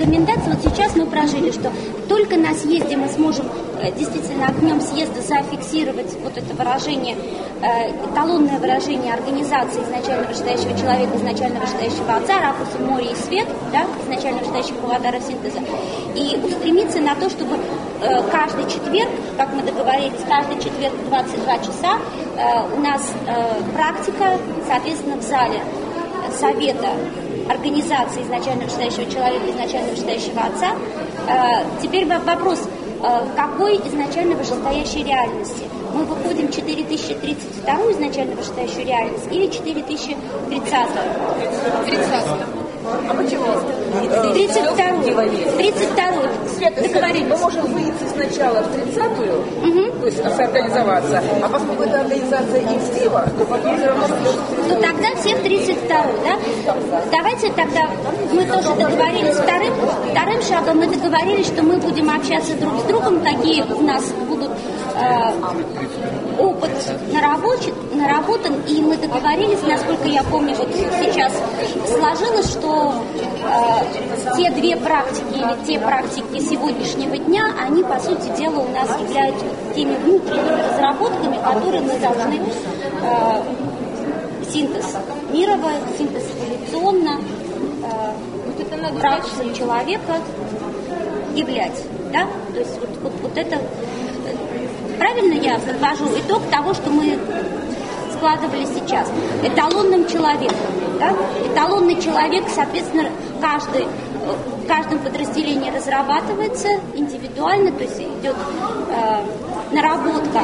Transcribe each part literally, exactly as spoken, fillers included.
рекомендации вот сейчас мы прожили, что только на съезде мы сможем действительно огнем съезда зафиксировать вот это выражение, эталонное выражение организации изначально вышестоящего человека, изначально вышестоящего отца, ракурсом море и свет, да, изначально вышестоящего аватара синтеза, и устремиться на то, чтобы каждый четверг, как мы договорились, каждый четверг в двадцать два часа у нас практика, соответственно, в зале совета организации изначально вышестоящего человека, изначально вышестоящего отца. Теперь вопрос, в какой изначально вышестоящей реальности? Мы выходим четыре тысячи тридцать вторую изначально вышестоящую реальность или четыре тысячи тридцатую? тридцатую. А почему? тридцать вторую. тридцать вторую. Договорились. Мы можем выйти сначала в тридцатую, угу. То есть соорганизоваться, а поскольку это организация инициатива, то потом все равно... Ну тогда все в тридцать вторую, да? Давайте тогда, мы тоже договорились вторым, вторым шагом, мы договорились, что мы будем общаться друг с другом, какие у нас будут э, опыт наработан, наработан, и мы договорились, насколько я помню, вот сейчас сложилось, что э, те две практики или те практики сегодняшнего дня, они, по сути дела, у нас являются теми внутренними разработками, которые мы должны э, синтез мировой, синтез эволюционно, э, ракурсом человека являть, да? То есть вот, вот, вот это, правильно я подвожу итог того, что мы складывали сейчас. Эталонным человеком, да? Эталонный человек, соответственно, каждый, в каждом подразделении разрабатывается индивидуально, то есть идет э, наработка.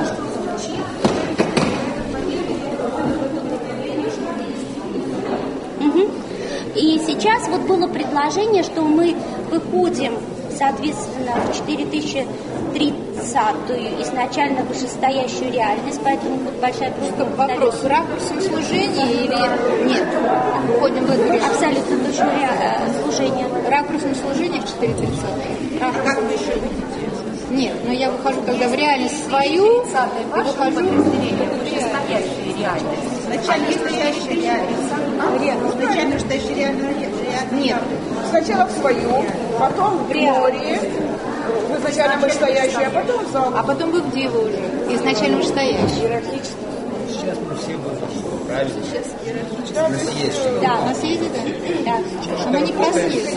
И сейчас вот было предложение, что мы выходим, соответственно, в четыре тысячи тридцатую изначально вышестоящую реальность, поэтому вот большая просьба. Вопрос, ракурсом служения или нет? Выходим в это абсолютно точно служение. Ракурсом служения в четыре тридцать. А как вы еще выходите? Нет, но я выхожу тогда в реальность свою, и выхожу в вышестоящую реальность. Начально вышестоящая реальность. Начально вышестоящая реальность. Нет. Сначала в свою, потом в море, в изначально вышестоящую, а потом в зал. А потом вы где вы уже? Изначально вышестоящий. Сейчас мы все будем правильно. На съезде. Да, на съезде, да. Да. Но не про съезд.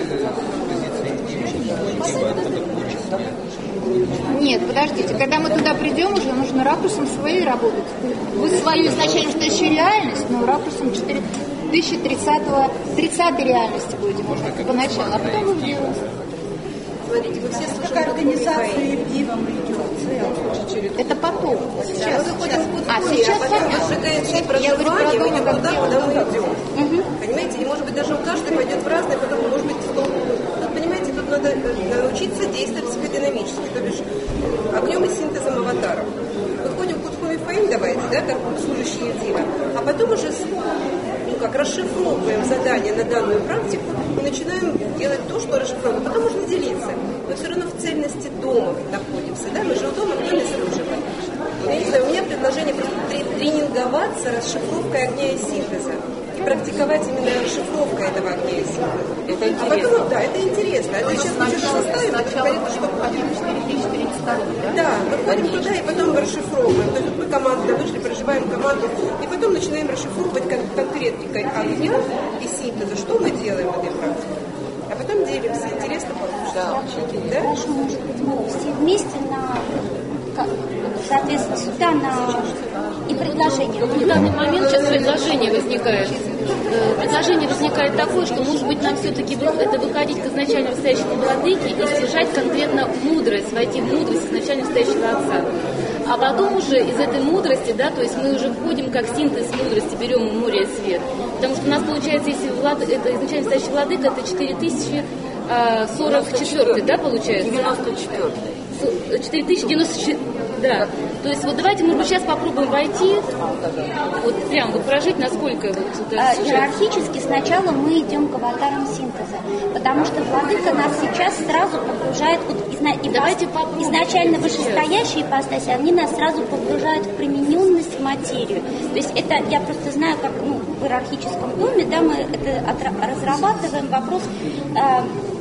Нет, подождите, когда мы туда придем, уже нужно ракурсом своей работать. Вы свою изначально вышестоящую реальность, но ракурсом четыре тысячи тридцатого, тридцатой реальности будете, может, поначалу, а потом вы делаете. Смотрите, вы все слушали организацию Евдива мы идем. Это потом. Сейчас. А сейчас сжигаем все проживания, мы идем туда, куда мы идем. Понимаете, и может быть даже у каждой пойдет в разное, потом может быть в том. Тут, понимаете, тут надо научиться действовать психодинамически, то бишь огнем и синтезом аватаров. Выходим в Кутхуми Фаим, давайте, да, как служащие Евдива, а потом уже ну, как расшифровываем задание на данную практику и начинаем делать то, что расшифровываем. Потом можно делиться. Но все равно в цельности дома находимся. Да? Мы же у дома, где мы служим. Я не знаю, у меня предложение просто тренинговаться расшифровкой огня и синтеза. И практиковать именно расшифровкой этого огня и синтеза. Это интересно. А потом, да, это интересно. Это сейчас мы что-то составим, это что четыре тысячи тридцать два, да? Да, выходим туда и потом расшифровываем. То есть мы командно вышли, проживаем команду, и потом начинаем расшифровывать кон- конкретикой огня и синтеза, что мы делаем в этой практике. А потом делимся. Интересно получится. Да, да? Хорошо, может быть, мы все вместе на, как, соответственно, сюда на и предложение. В данный момент сейчас предложение возникает. Предложение возникает такое, что, может быть, нам все-таки это выходить к изначально встоящему владыке и стяжать конкретно мудрость, войти в мудрость изначально встоящего отца. А потом уже из этой мудрости, да, то есть мы уже входим как синтез мудрости, берем море и свет. Потому что у нас получается, если влад... это изначально встоящий владыка, это четыре тысячи сорок четыре, да, получается? девяносто четыре. четыре тысячи девяносто четыре, да. То есть вот давайте, может быть, сейчас попробуем войти, вот прям вот прожить, насколько вот это сейчас. Иерархически сначала мы идем к аватарам синтеза, потому что владыка нас сейчас сразу погружает, вот изна... давайте ипос... изначально вышестоящие ипостаси, они нас сразу погружают в примененность в материю. То есть это, я просто знаю, как ну, в иерархическом доме, да, мы это отра... разрабатываем вопрос э,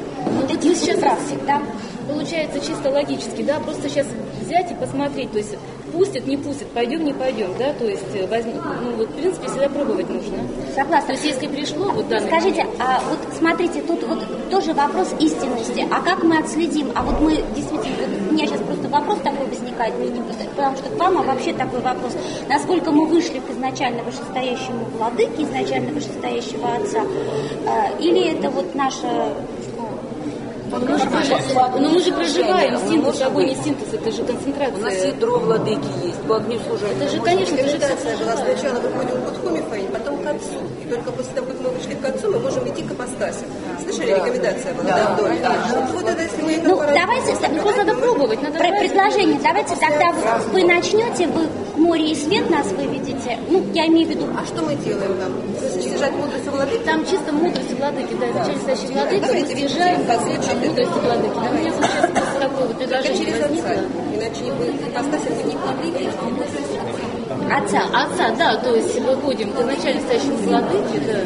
вот этих сейчас практик, да? Получается чисто логически, да, просто сейчас взять и посмотреть, то есть пустят, не пустят, пойдем, не пойдем, да, то есть возьми, ну вот в принципе всегда пробовать нужно. Согласна. То есть если пришло, вот данный Скажите, момент. а вот смотрите, тут вот тоже вопрос истинности. А как мы отследим? А вот мы действительно, вот у меня сейчас просто вопрос такой возникает, ну, не потому что к вам, а вообще такой вопрос. Насколько мы вышли к изначально вышестоящему владыке, изначально вышестоящего отца, э, или это вот наша... Но мы, же, но мы же проживаем синтез, огонь и синтез, это же концентрация. У нас ядро владыки есть, по огню служения. Это же, конечно, это же Медитация была сначала выходим к Кутхуме Фаин, потом к отцу. И только после того, как мы вышли к отцу, мы можем идти к апостасе. Слышали, да. Рекомендация была? Да, да, да. да. Вот это, если мы это Ну, пора... давайте, просто надо пробовать. Надо Про предложение, давайте тогда вы начнете, вы море и свет нас выведете. Ну, я имею в виду... А что мы делаем там? Стяжать мудрость владыки? Там чисто мудрость владыки, да, изначально стоящей владыки, мы стяжаем мудрость владыки. Да, у меня вот сейчас просто такое вот предложение возникло. Иначе не будет апостасе, будет не владыки. Отца. Отца, да, то есть выходим к изначально стоящему владыке, да.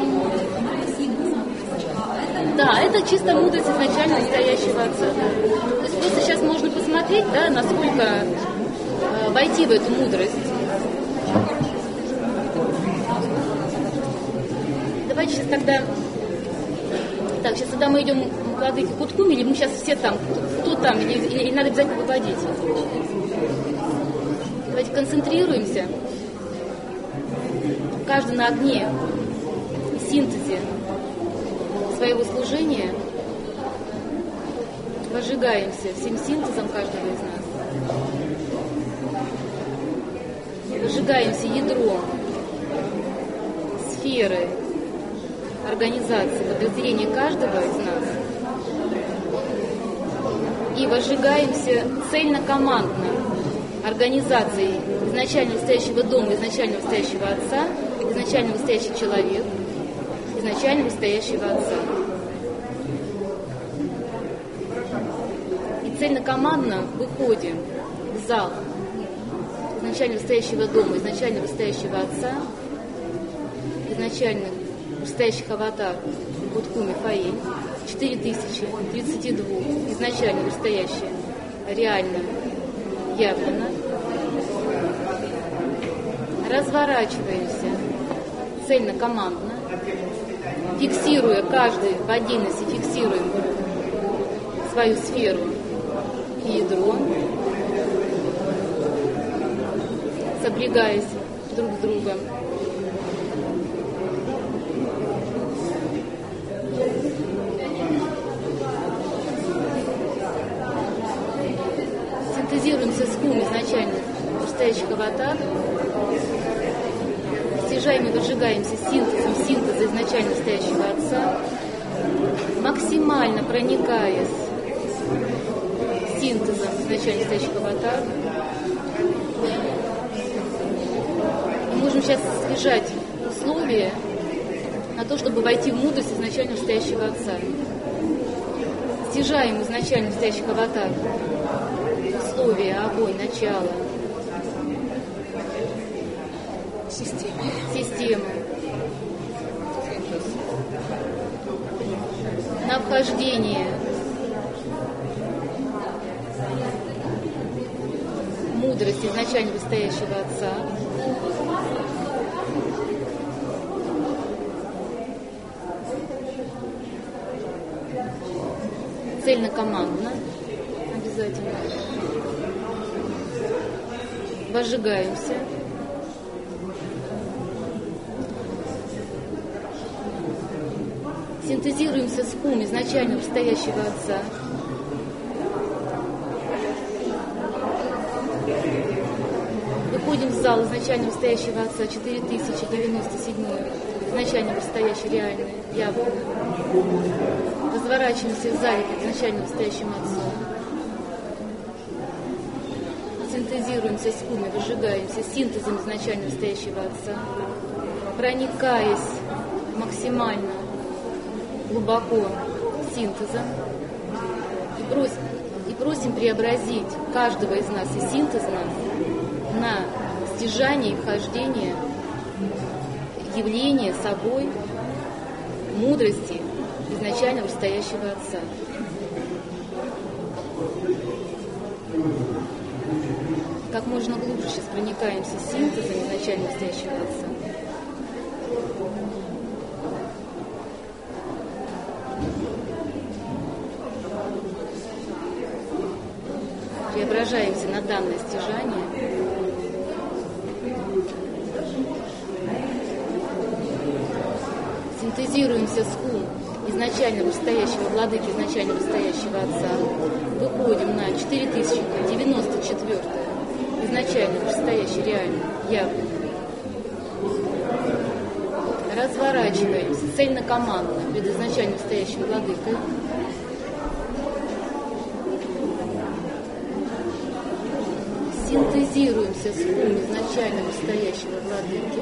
Да, это чисто мудрость изначально стоящего отца. Да. То есть просто сейчас можно посмотреть, да, насколько э, войти в эту мудрость. Давайте сейчас тогда... Так, сейчас тогда мы идем к владыке Кутхуме, или мы сейчас все там, кто, кто там, или, или, или надо обязательно выводить? Давайте концентрируемся. Каждый на огне, синтезе своего служения, возжигаемся всем синтезом каждого из нас. Возжигаемся ядром сферы организации, подразделения каждого из нас. И возжигаемся цельно-командно организацией изначально стоящего дома, изначально стоящего отца, изначально стоящий человек, изначально стоящего отца. И цельно-командно выходим в зал изначально стоящего дома, изначально стоящего отца, изначально стоящих аватар Кутхуме Фаин, четыре тысячи тридцать два изначально настоящее, реально явлено. Разворачиваемся цельно-командно, фиксируя каждый в отдельности, фиксируем свою сферу и ядро, соблюдаясь друг с другом. Синтезируемся с кум изначально настоящих аватар, стяжаем и выжигаемся синтезом синтеза изначально настоящего отца, максимально проникаясь синтезом изначально настоящих аватар. Мы можем сейчас снижать условия на то, чтобы войти в мудрость изначально настоящего отца. Стяжаем изначально настоящих аватар. Условия, огонь, начало. Система. Система. На вхождение мудрости изначально настоящего отца. Цельно-командно обязательно. Возжигаемся. Синтезируемся с кум изначально настоящего отца. Выходим в зал изначально настоящего отца четыре тысячи девяносто семь, изначально настоящий реальный, явный. Разворачиваемся в зале изначально настоящим отцом. Синтезируемся с куми, выжигаемся синтезом изначально настоящего отца, проникаясь максимально глубоко синтезом и просим, и просим преобразить каждого из нас и синтез нас на стяжание и вхождение явления собой мудрости изначально вышестоящего Отца. Как можно глубже сейчас проникаемся синтезом изначально вышестоящего Отца. Преображаемся на данное стяжание. Синтезируемся с ум изначально вышестоящего владыки, изначально вышестоящего Отца. Выходим на четыре тысячи девяносто четвёртое изначально вышестоящий реальный явный. Разворачиваемся цельнокомандно перед изначально вышестоящим владыкой. Синтезируемся с ум изначально вышестоящего владыки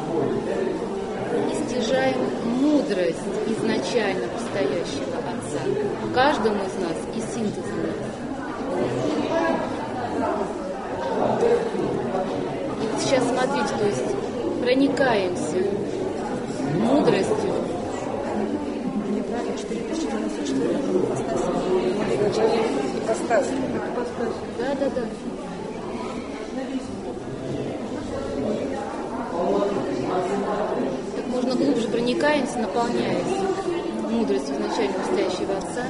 и стяжаем мудрость изначально вышестоящего Отца. Каждому из нас и синтез. И вот сейчас смотрите, то есть проникаемся мудростью. Неправильно, четыре тысячи девяносто четыре. Да, да, да. Так можно глубже проникаемся, наполняясь мудростью изначально настоящего Отца.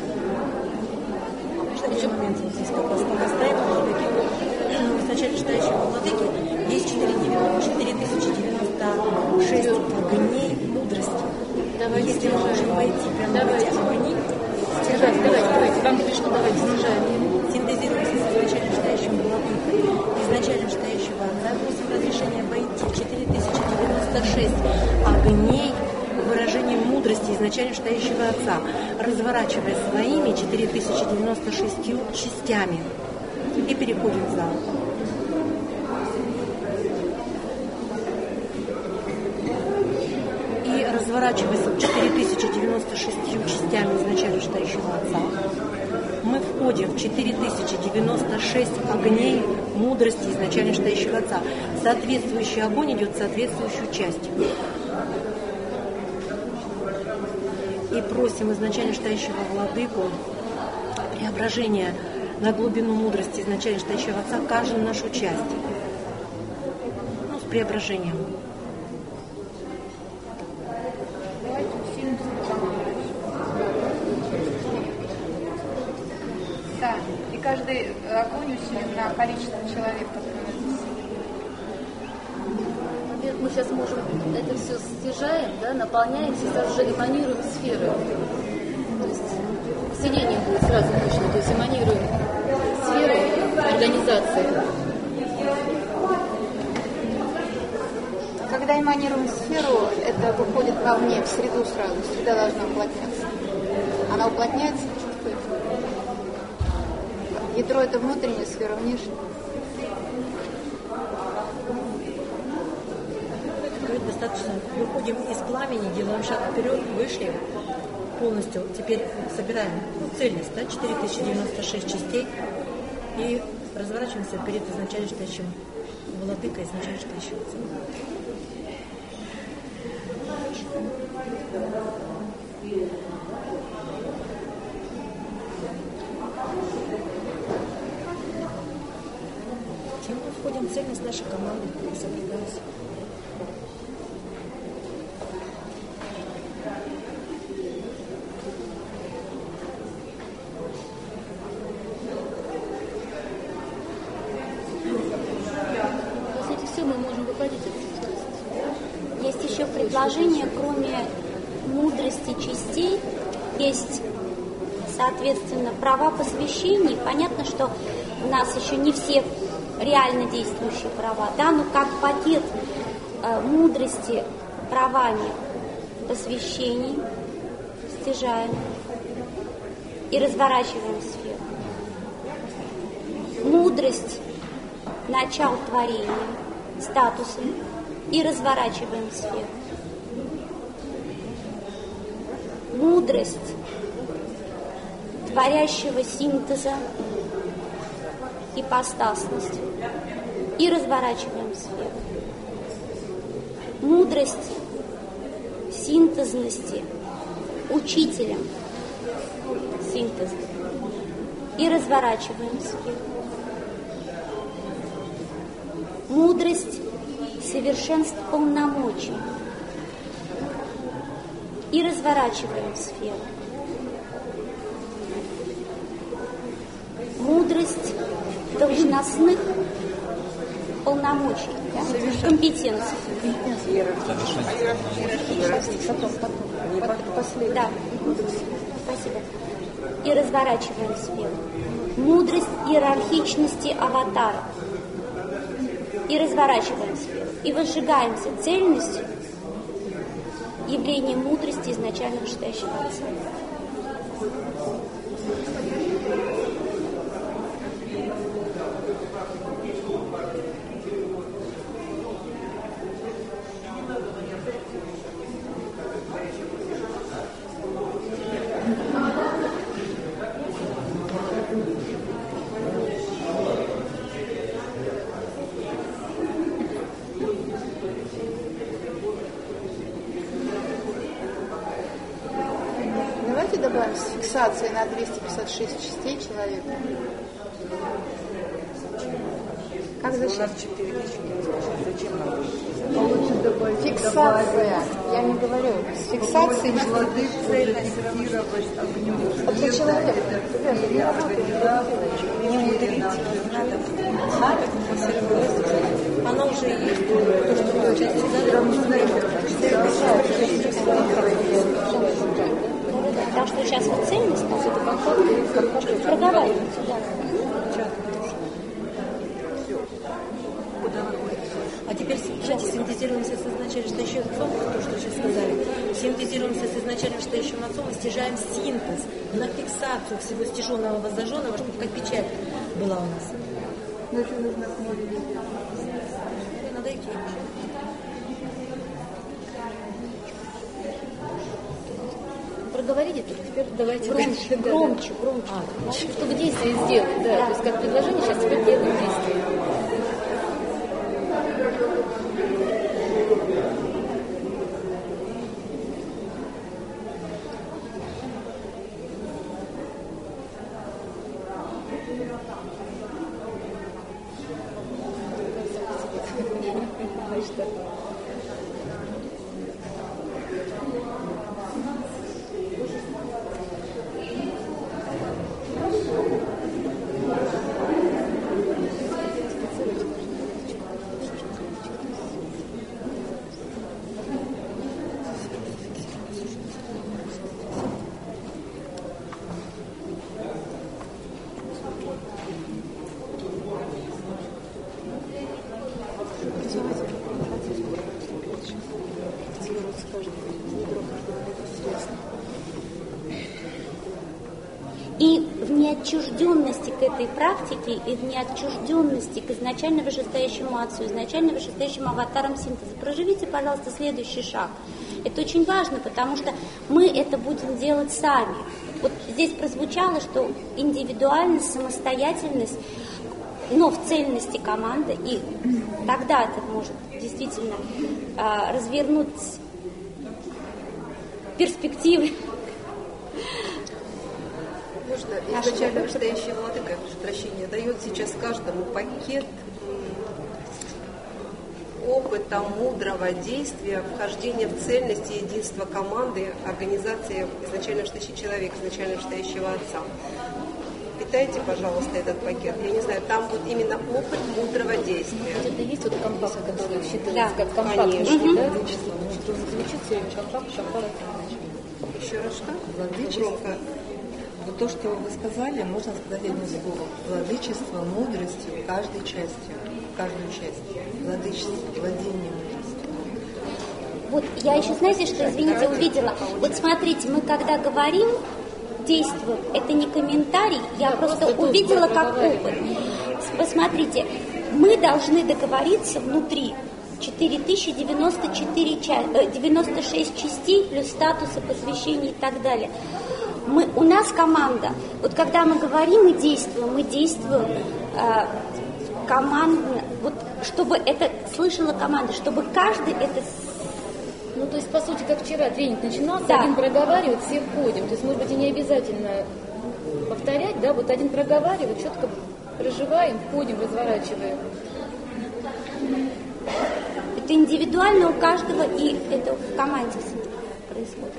Еще момент здесь как раз поставим владыки. Изначально читающего владыки есть четыре тысячи девяносто шесть огней мудрости. Давайте Если мы можем войти прямо давайте. в эти огни, Стяжать, давайте, давайте, вам пришло, давайте, снижаем. синтезируемся с изначально читающим владыкой, изначально читающего Отца, просим разрешения войти в четыре тысячи девяносто шесть огней выражением мудрости изначально читающего Отца, разворачивая своими четыре тысячи девяносто шесть частями. И переходим в зал. И разворачиваясь четыре тысячи девяносто шесть частями изначально читающего Отца, мы входим в четыре тысячи девяносто шесть огней мудрости изначально читающего Отца. Соответствующий огонь идет в соответствующую часть. И просим изначально читающего владыку преображения на глубину мудрости изначально читающего Отца каждую нашу часть. Ну, с преображением. Да, и каждый огонь усилен на количество человек, которые здесь. Во-первых, мы сейчас можем это все стяжаем, да, наполняемся, сразу же эманируем сферы. То есть вселение будет сразу мощно, то есть эманируем сферы организации. Когда эманируем сферу, это выходит вовне, в среду сразу. Среда должна уплотняться. Она уплотняется, чувствует. Ядро — это внутренняя сфера, внешняя. Достаточно. Выходим из пламени, делаем шаг вперед, вышли полностью. Теперь собираем цельность, да, четыре тысячи девяносто шесть частей и разворачиваемся перед изначально читающим владыкой, изначально читающим Отцом. Тем мы входим в цельность нашей команды, соблюдаясь. Есть еще предложение, кроме мудрости частей, есть, соответственно, права посвящений. Понятно, что у нас еще не все реально действующие права, да, но как пакет э, мудрости правами посвящений стяжаем и разворачиваем сферу. Мудрость начал творения статусом и разворачиваем сферу. Мудрость творящего синтеза, ипостасность и разворачиваем сферу. Мудрость синтезности учителем синтеза и разворачиваем сферу. Мудрость совершенств полномочий и разворачиваем сферу. Мудрость должностных полномочий, да? Компетенций. Да. Спасибо. И разворачиваем сферу. Мудрость иерархичности аватара. И разворачиваем сферу. И возжигаемся цельностью явлением мудрости изначально вышестоящего Отца. Добавим с фиксацией на двести пятьдесят шесть частей человека. Как зачем? Зачем нам? Фиксация. Я не говорю. С фиксацией цельность огнем. Это человек. Не мудрить. Она уже есть. То, что получается, Так что сейчас вот цельность, проговаривайте, да. А теперь сейчас синтезируемся с изначально стоящим отцом, то, что сейчас сказали. Синтезируемся с изначально стоящим отцом и стяжаем синтез на фиксацию всего стяженного, воззаженного, чтобы как печать была у нас. Ну, что нужно к морю? Надо идти. Проговорите, теперь давайте громче, громче, громче. А, чтобы действие сделать, да. да. То есть как предложение, сейчас теперь делаем действие. И в неотчужденности к этой практике, и в неотчужденности к изначально вышестоящему Отцу, изначально вышестоящим аватарам синтеза. Проживите, пожалуйста, следующий шаг. Это очень важно, потому что мы это будем делать сами. Вот здесь прозвучало, что индивидуальность, самостоятельность, но в цельности команды, и тогда это может действительно э, развернуть перспективы. Можно изначально вышестоящий владыка, прощения, дает сейчас каждому пакет опыта, мудрого действия, вхождения в цельность и единство команды, организации изначально вышестоящего человека, изначально вышестоящего Отца. Питайте, пожалуйста, этот пакет. Я не знаю, там будет именно опыт мудрого действия. Это есть вот компакт, который считается да, как компакт, конечно. Да? Звучит все время компакт, компакт. Еще раз что? Владычество. Вот то, что вы сказали, можно сказать одним словом. Владычество мудростью каждой частью, каждую часть. Владычество, владение мудростью. Вот я еще, знаете, что, извините, увидела. Вот смотрите, мы когда говорим, действуем, это не комментарий, я просто увидела как опыт. Посмотрите, мы должны договориться внутри. четыре тысячи девяносто четыре, девяносто шесть частей плюс статусы, посвящений и так далее. Мы, у нас команда. Вот когда мы говорим и действуем, мы действуем э, командно, вот чтобы это слышала команда, чтобы каждый это Ну, то есть, по сути, как вчера тренинг начинался, Да. один проговаривает, все входим. То есть, может быть, и не обязательно повторять, да, вот один проговаривает, четко проживаем, входим, разворачиваем. Это индивидуально у каждого, и это в команде происходит.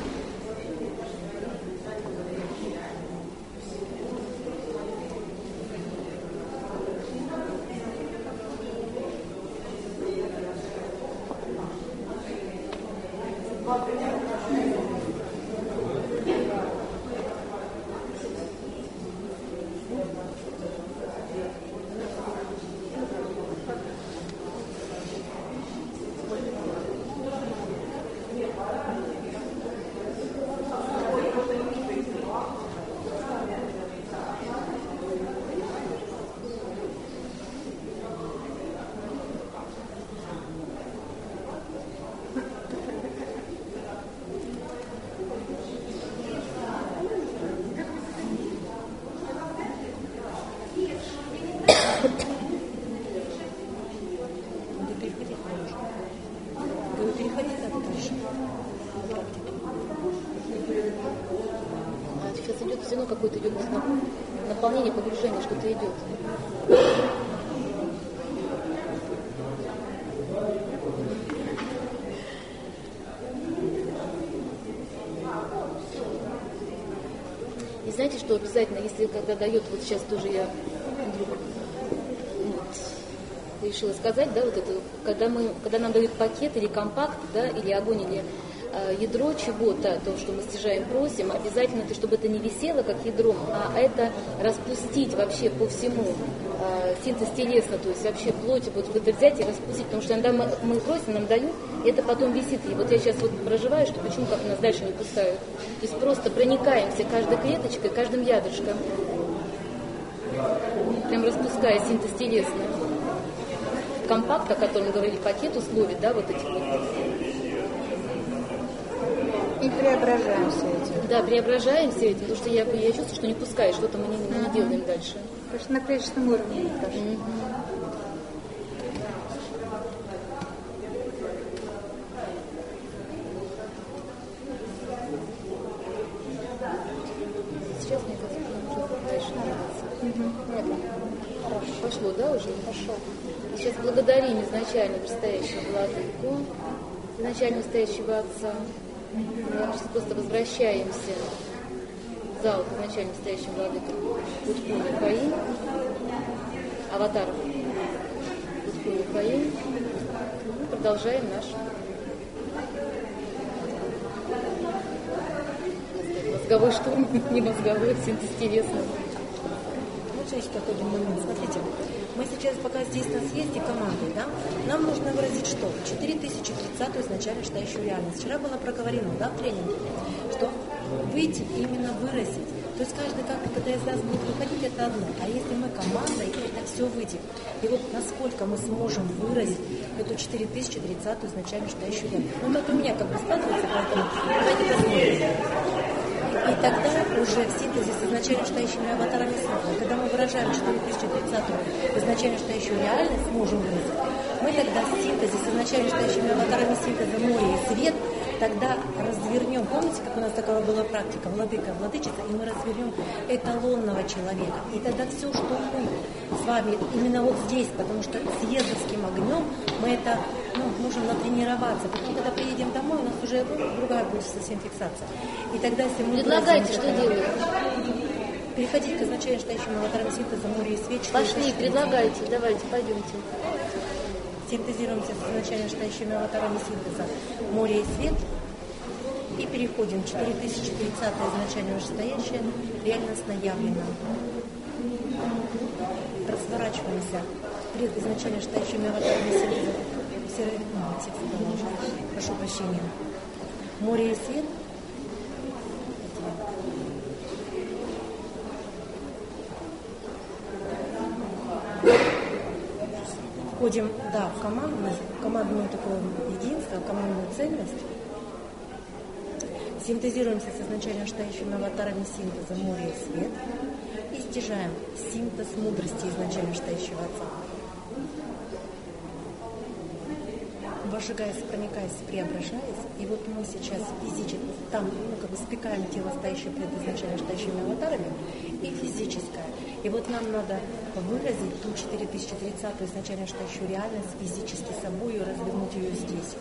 А сейчас идет все равно какое-то идет наполнение, погружение, что-то идет. И знаете, что обязательно, если когда дает, вот сейчас тоже я вдруг вот, решила сказать, да, вот это, когда мы, когда нам дают пакет или компакт, да, или огонь, или э, ядро чего-то, то, что мы стяжаем, просим, обязательно, ты, чтобы это не висело как ядром, а это распустить вообще по всему, э, синтез телесно, то есть вообще плоть, вот это взять и распустить, потому что иногда мы, мы просим, нам дают, и это потом висит. И вот я сейчас вот проживаю, что почему как нас дальше не пускают. То есть просто проникаемся каждой клеточкой, каждым ядрышком, прям распуская синтез телесно. Компакт, о котором мы говорили, пакет условий, да, вот эти вот. И преображаемся этим. Да, преображаемся этим, потому что я, я чувствую, что не пускаю, что-то мы не, не uh-huh. делаем дальше. Потому что на клеточном уровне. Uh-huh. Сейчас мне кажется, дальше двигаться. Uh-huh. Хорошо. Пошло, да, уже? Пошел. Сейчас благодарим изначально предстоящего владыку, изначально стоящего отца. Мы сейчас просто возвращаемся в зал к изначально стоящим владыкам Утпу Михаил, аватаров Утпу Михаил. Мы продолжаем наш мозговой штурм, не мозговой, синтез телесного. Вот здесь такой момент. Смотрите, мы сейчас, пока здесь нас есть и команды, да, нам нужно выразить что? четыре тысячи тридцатую изначально считающую реальность. Вчера было проговорено, да, в тренинге, что выйти, именно выразить. То есть каждый, как когда из нас будет выходить, это одно. А если мы команда, и это все выйдет. И вот насколько мы сможем выразить эту четыре тысячи тридцатую изначально считающую реальность. Ну, это у меня как бы складывается, поэтому давайте посмотрим. И тогда уже в синтезе с изначально считающими аватарами символа, когда мы выражаем четыре тысячи тридцатую изначально считающую реальность, можем выразить, мы тогда в синтезе с изначально считающими аватарами синтеза море и свет, тогда развернем, помните, как у нас такая была практика, владыка, владычица, и мы развернем эталонного человека. И тогда все, что мы с вами именно вот здесь, потому что с ездовским огнем мы это, ну, можем натренироваться. Потом, когда приедем домой, у нас уже ну, другая будет совсем фиксация. И тогда, если мы... Предлагайте, что делать? Переходить к изначально считающему аватарам синтеза море и свет. Пошли, предлагайте, давайте, пойдемте. Синтезируемся с изначально считающими аватарами синтеза море и свет. И переходим четыре тысячи тридцатая изначально вышестоящая, реальностно явлена. Разворачиваемся перед изначально считающими аватарами синтеза. Серый, ну, текст продолжим. Прошу прощения. Море и свет. Входим, да, в командную, в командную такое единство, в командную ценность. Синтезируемся с изначально считающими аватарами синтеза море и свет. И стяжаем синтез мудрости изначально считающего отца. вожигаясь, проникаясь, преображаясь, и вот мы сейчас физически, там, ну, как бы спекаем тело, стоящее пред изначально стоящими аватарами, и физическое. И вот нам надо выразить ту четыре тысячи тридцатую изначально стоящую реальность физически собой и развернуть ее здесь.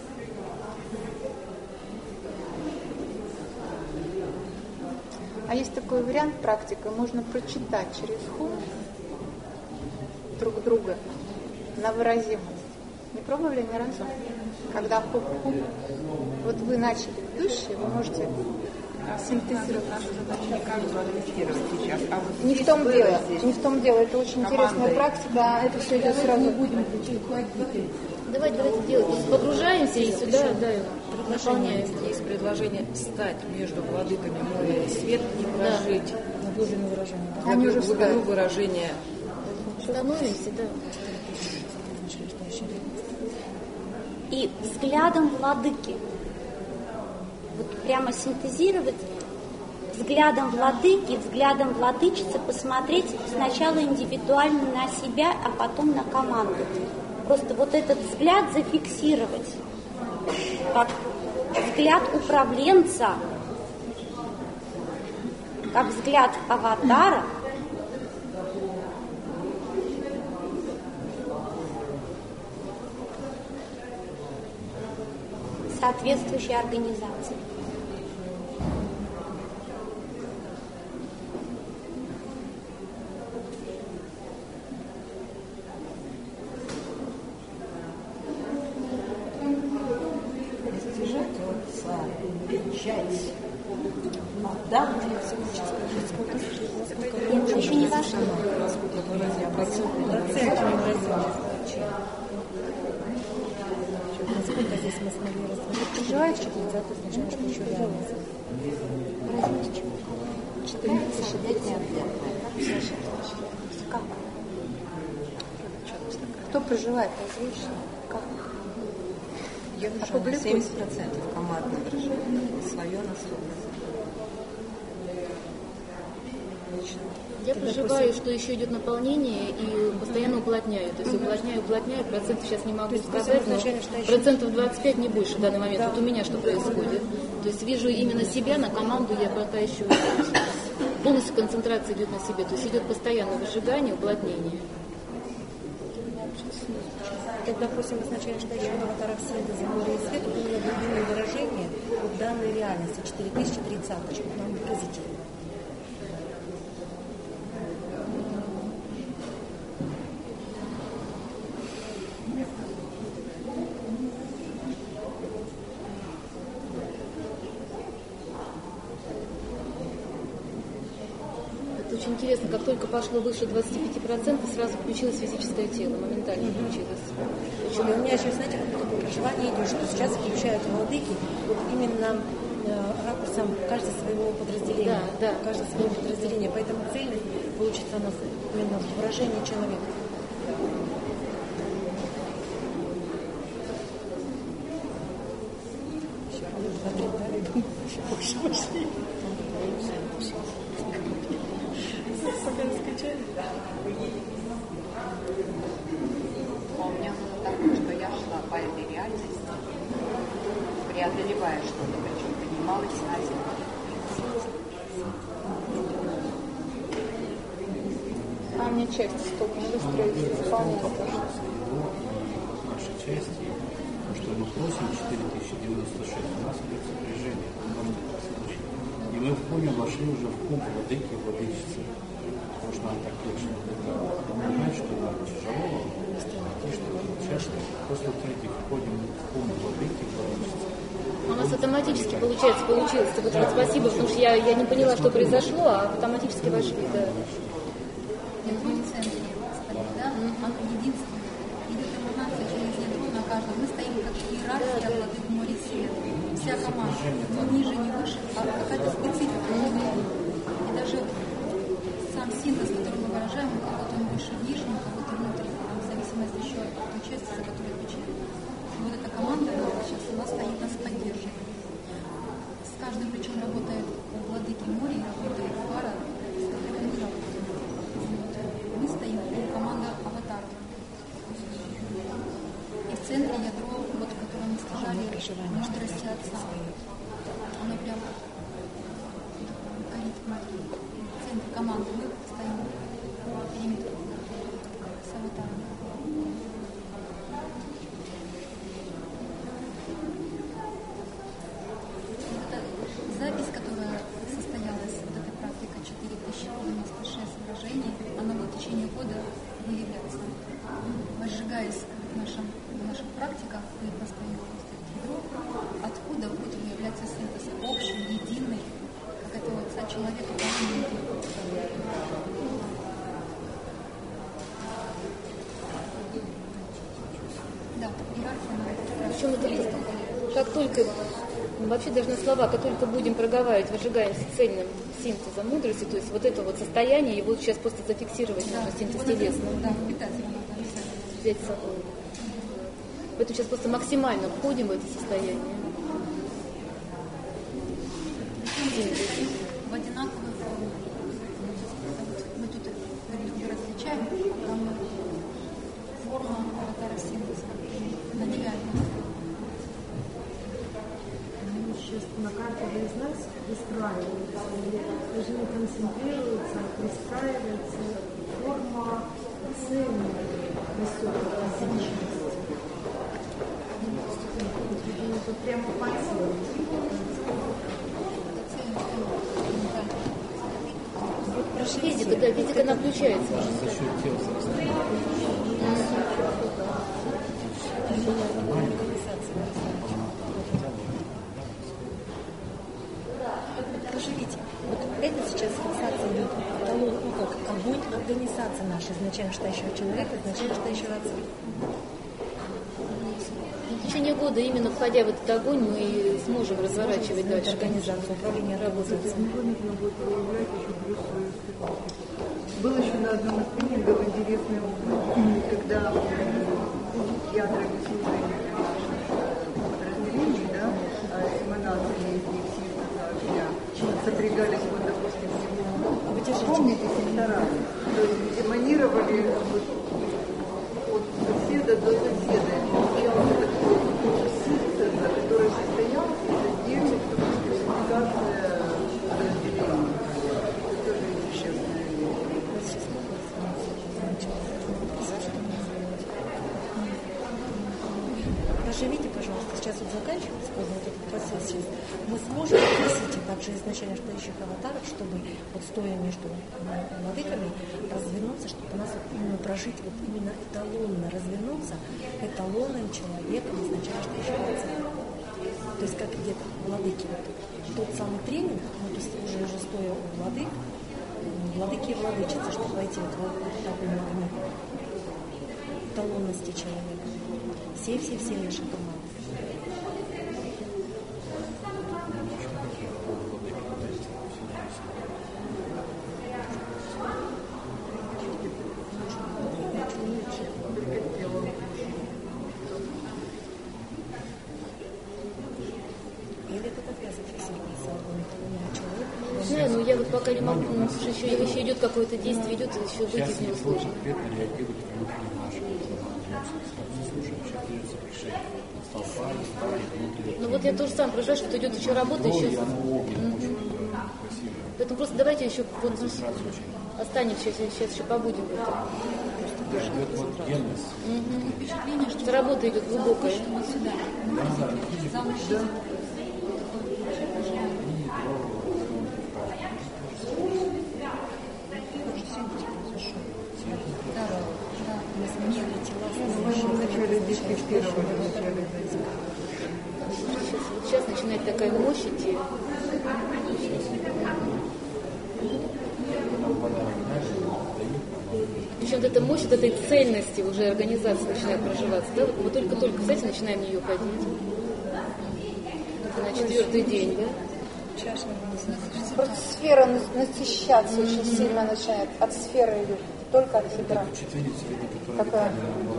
А есть такой вариант практика, можно прочитать через хум друг друга на выразимость. Не пробовали ни разу? Когда хуп-хуп, вот вы начали ведущие, вы можете синтезировать нашу задачу. Не в том дело, не в том дело, это очень интересная практика, это все идет сразу. Давайте, давайте делать. То есть погружаемся и сюда, да, Предложение, есть предложение встать между владыками моря и свет и прожить на глубину выражения. Да. Они уже глубину выражения. становимся, да. И взглядом владыки, вот прямо синтезировать, взглядом владыки, взглядом владычицы посмотреть сначала индивидуально на себя, а потом на команду. Просто вот этот взгляд зафиксировать, как взгляд управленца, как взгляд аватара, соответствующей организации. Я еще не вошла. Насколько здесь мы смогли рассмотреть? Проживаете? тридцатую изначально, что еще реальность. четыре тысячи Как? Кто проживает? Озвучьте. Как? Я вижу семьдесят процентов командное выражение, свое на свое. Я проживаю, что еще идет наполнение и постоянно уплотняю. То есть уплотняю, уплотняю, процентов сейчас не могу сказать, но процентов двадцать пять не больше в данный момент. Вот у меня что происходит. То есть вижу именно себя, на команду я пока еще полностью концентрация идет на себе. То есть идет постоянное выжигание, уплотнение. Когда просим изначально стоящего аватара в синтезе моря и света, именно глубинное выражение вот данной реальности четыре тысячи тридцать, чтобы нам выразить. Очень интересно, как только пошло выше двадцати пяти процентов, сразу включилось физическое тело, моментально mm-hmm. включилось. Очень... У меня еще, знаете, какое проживание идет, что сейчас включают владыки вот именно э, ракурсом каждого своего подразделения. Да, да. Каждого своего подразделения. Поэтому цельность получится у нас именно в выражении человека. Больше пошли. Пока раскачали. А у меня было такое, что я шла по этой реальности, преодолевая что-то, причем поднималась на землю. А мне часть столько не выстроить исполнение. Нашей части, что мы просим четыре тысячи девяносто шесть, у нас идет сопряжение. И мы в коме вошли уже в ком владыки, владычицы. Потому что нам так легче. Понимаете, что нам тяжело, часто после третьих входим в ком владыки, владычицы. У нас автоматически получается, получилось. Вот, вот спасибо, потому что я, я не поняла, что произошло, а автоматически вошли, да. Мы стоим как иерархия владык моря света. Вся команда. Не ниже, не выше, а какая-то специфика. И даже сам синтез, который мы выражаем, у кого-то он больше в нижнем, у кого-то внутреннем, в зависимости еще от той части, за которую отвечаем. И вот эта команда сейчас у нас стоит, нас поддерживает. С каждым причем работает владыки моря и работает пара, с которой мы работаем. Мы стоим, команда аватаров. И в центре ядро, вот, которое команды, мы стоим по периметру с аватаром. Запись, которая состоялась, вот эта практика четыре тысячи девяносто шесть изображений, она будет в течение года выявляться. Возжигаясь в, нашем, в наших практиках и постоянно откуда будет выявляться синтез общий, единый, как это вот отца человека. Да, иерархия. Причем это как только вообще даже на слова, как только будем проговаривать, выжигаемся цельным синтезом мудрости, то есть вот это вот состояние, его сейчас просто зафиксировать да, нужно, синтез телесный. Да, питательно. Взять с собой. Поэтому сейчас просто максимально входим в это состояние. Синтез. В одинаковой форме. Мы тут различаем, там форма аватара синтеза на нереальность. Сейчас на каждого из нас выстраивается, даже не концентрируется, а выстраивается форма цели высокой физичности. Это прямо по телу. Физика, да, физика она включается. За счет тела. Живите. Вот это сейчас фиксация идет, ну как, огонь организации нашей, изначально считающего человека, изначально считающего отца. В течение года, именно входя в этот огонь, мы сможем разворачивать дальше организацию, управление работой. Был еще на одном из тренингов интересный опыт, когда ядра служения подразделений, да, с эманациями из них сопрягались, вот, допустим, помните сектора, то есть эманировали вот, от соседа до соседа. Получался такой синтез, который состоялся из отдельных классификация подразделений. Это тоже интересная вещь. Проживите, пожалуйста, сейчас вот заканчивается вот этот процесс сейчас. Мы сможем попросить также изначально стоящих аватаров, чтобы вот стоя между владыками развернуться, чтобы у нас вот именно прожить, вот именно эталонно развернуться эталонным человеком изначально стоящих аватаров. То есть как где-то владыки, вот, тот самый тренинг, ну, то есть уже, уже стоя у владык, владыки и владычицы, чтобы войти вот в такой магнит эталонности человека. Все-все-все наши команды. Не, ну я вот пока не могу, ну, еще, еще идет какое-то действие, идет, еще выйти из него сложно. Ну вот я тоже сам проживаю, что идет еще работа, еще... Mm-hmm. Поэтому просто давайте еще вот останемся, сейчас, сейчас еще побудем в этом. Впечатление, что работа идет глубокая. Сейчас начинает такая мощь идти. Причем вот эта мощь, вот этой цельности уже организации начинает проживаться. Да? Вот мы только-только, кстати, начинаем в нее ходить. Это на четвертый день, да? Просто сфера насыщаться mm-hmm. очень сильно начинает. От сферы идет, только от ядра. Такая.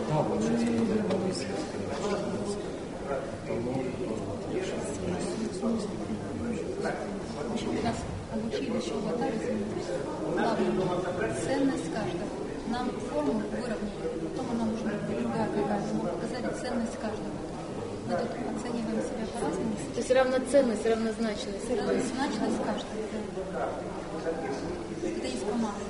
Нас обучили еще в аватаре ценность каждого. Нам форму выровняли, потом нам нужна другая какая-то, мы показали ценность каждого. Мы тут оцениваем себя по-разному. То есть равноценность, равнозначность. Равнозначность каждого. Это есть команда.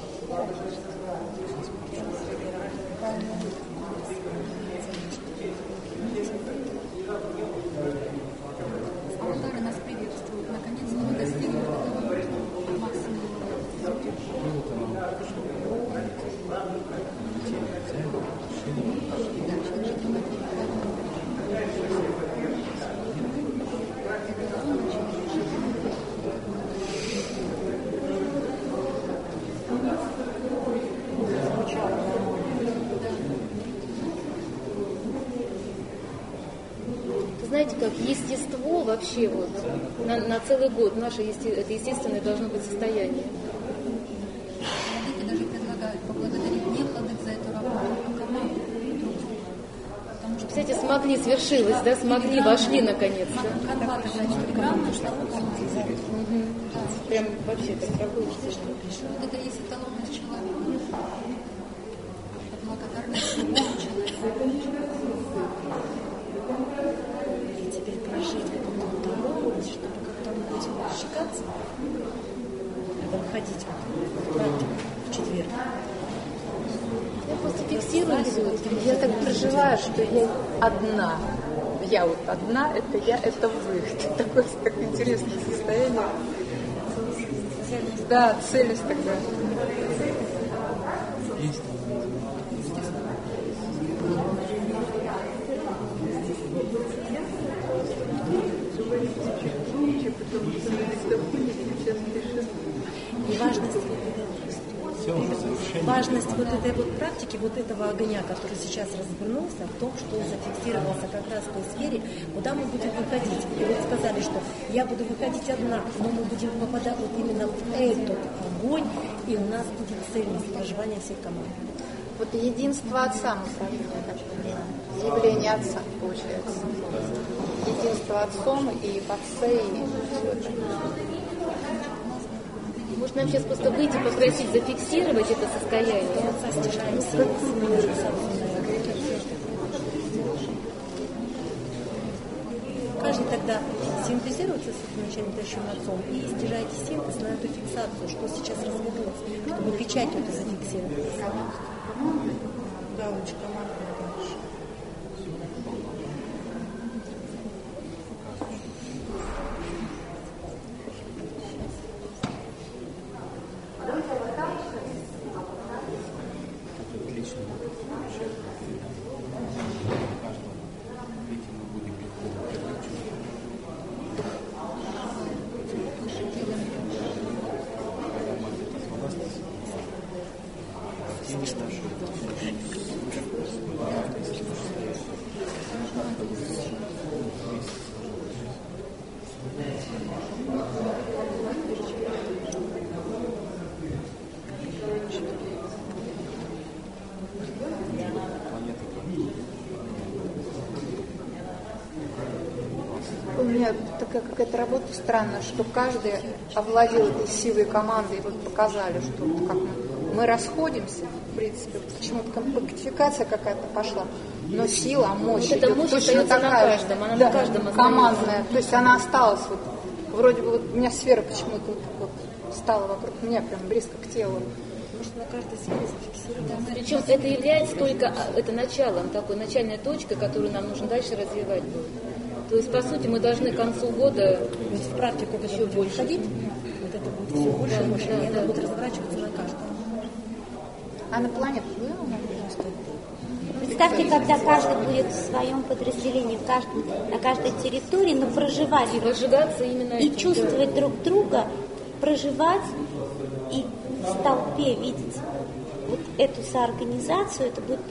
Аватары нас приветствуют. Наконец-то мы достигли этого максимума. Знаете, как естество вообще вот на, на целый год, наше есте, это естественное должно быть состояние. Владыки даже предлагают поблагодарить не владык за эту работу, а команду друг друга. Потому что Кстати, смогли, свершилось, да, смогли, вошли наконец-то. Конвата, значит, филигранную штангу. Угу. Прям вообще так работает. Вот это есть эталонность человека. Это благодарность любому человеку. И теперь прожить эту дорогу, чтобы как-то мы будем считаться, когда выходить в практику в четверг. Я просто фиксирую все это. Я так проживаю, что я одна. Я вот одна, это я, это вы. Это такое так интересное состояние. Да, цельность такая. И важность, важность вот этой вот практики, вот этого огня, который сейчас развернулся, в том, что он зафиксировался как раз в той сфере, куда мы будем выходить. И вы сказали, что я буду выходить одна, но мы будем попадать вот именно в этот огонь, и у нас будет цельность проживания всей команды. Вот единство Отца мы сравниваем. Явление Отца получается. Единство Отцом и в Отце, и все это. Может, нам сейчас просто выйти, попросить зафиксировать это состояние? Каждый тогда синтезируется с этим начальным тащим отцом и стяжаете синтез на эту фиксацию, что сейчас развернулось, чтобы печать это зафиксировать. Да, очень командная дальше. У меня такая какая-то работа странная, что каждый овладел этой силой команды, и вот показали, что вот как мы, мы расходимся, в принципе, почему-то компактификация какая-то пошла, но сила, мощь, вот эта мощь точно остается такая, на каждом, она да, на каждом командная, то есть она осталась, вот, вроде бы вот у меня сфера почему-то вот, вот стала вокруг меня, прям близко к телу. Может, на каждой сфере зафиксировано. Причем это является только это началом, такой начальной точкой, которую нам нужно дальше развивать будет. То есть, по сути, мы должны к концу года То есть в практику, когда еще будем ходить, вот это будет все больше и больше, и она будет разворачиваться на каждом. А на планету было? Представьте, когда каждый будет в своем подразделении, в каждом, на каждой территории, но проживать и разжигаться именно и этим, чувствовать да. друг друга, проживать и в толпе видеть вот эту соорганизацию, это будет...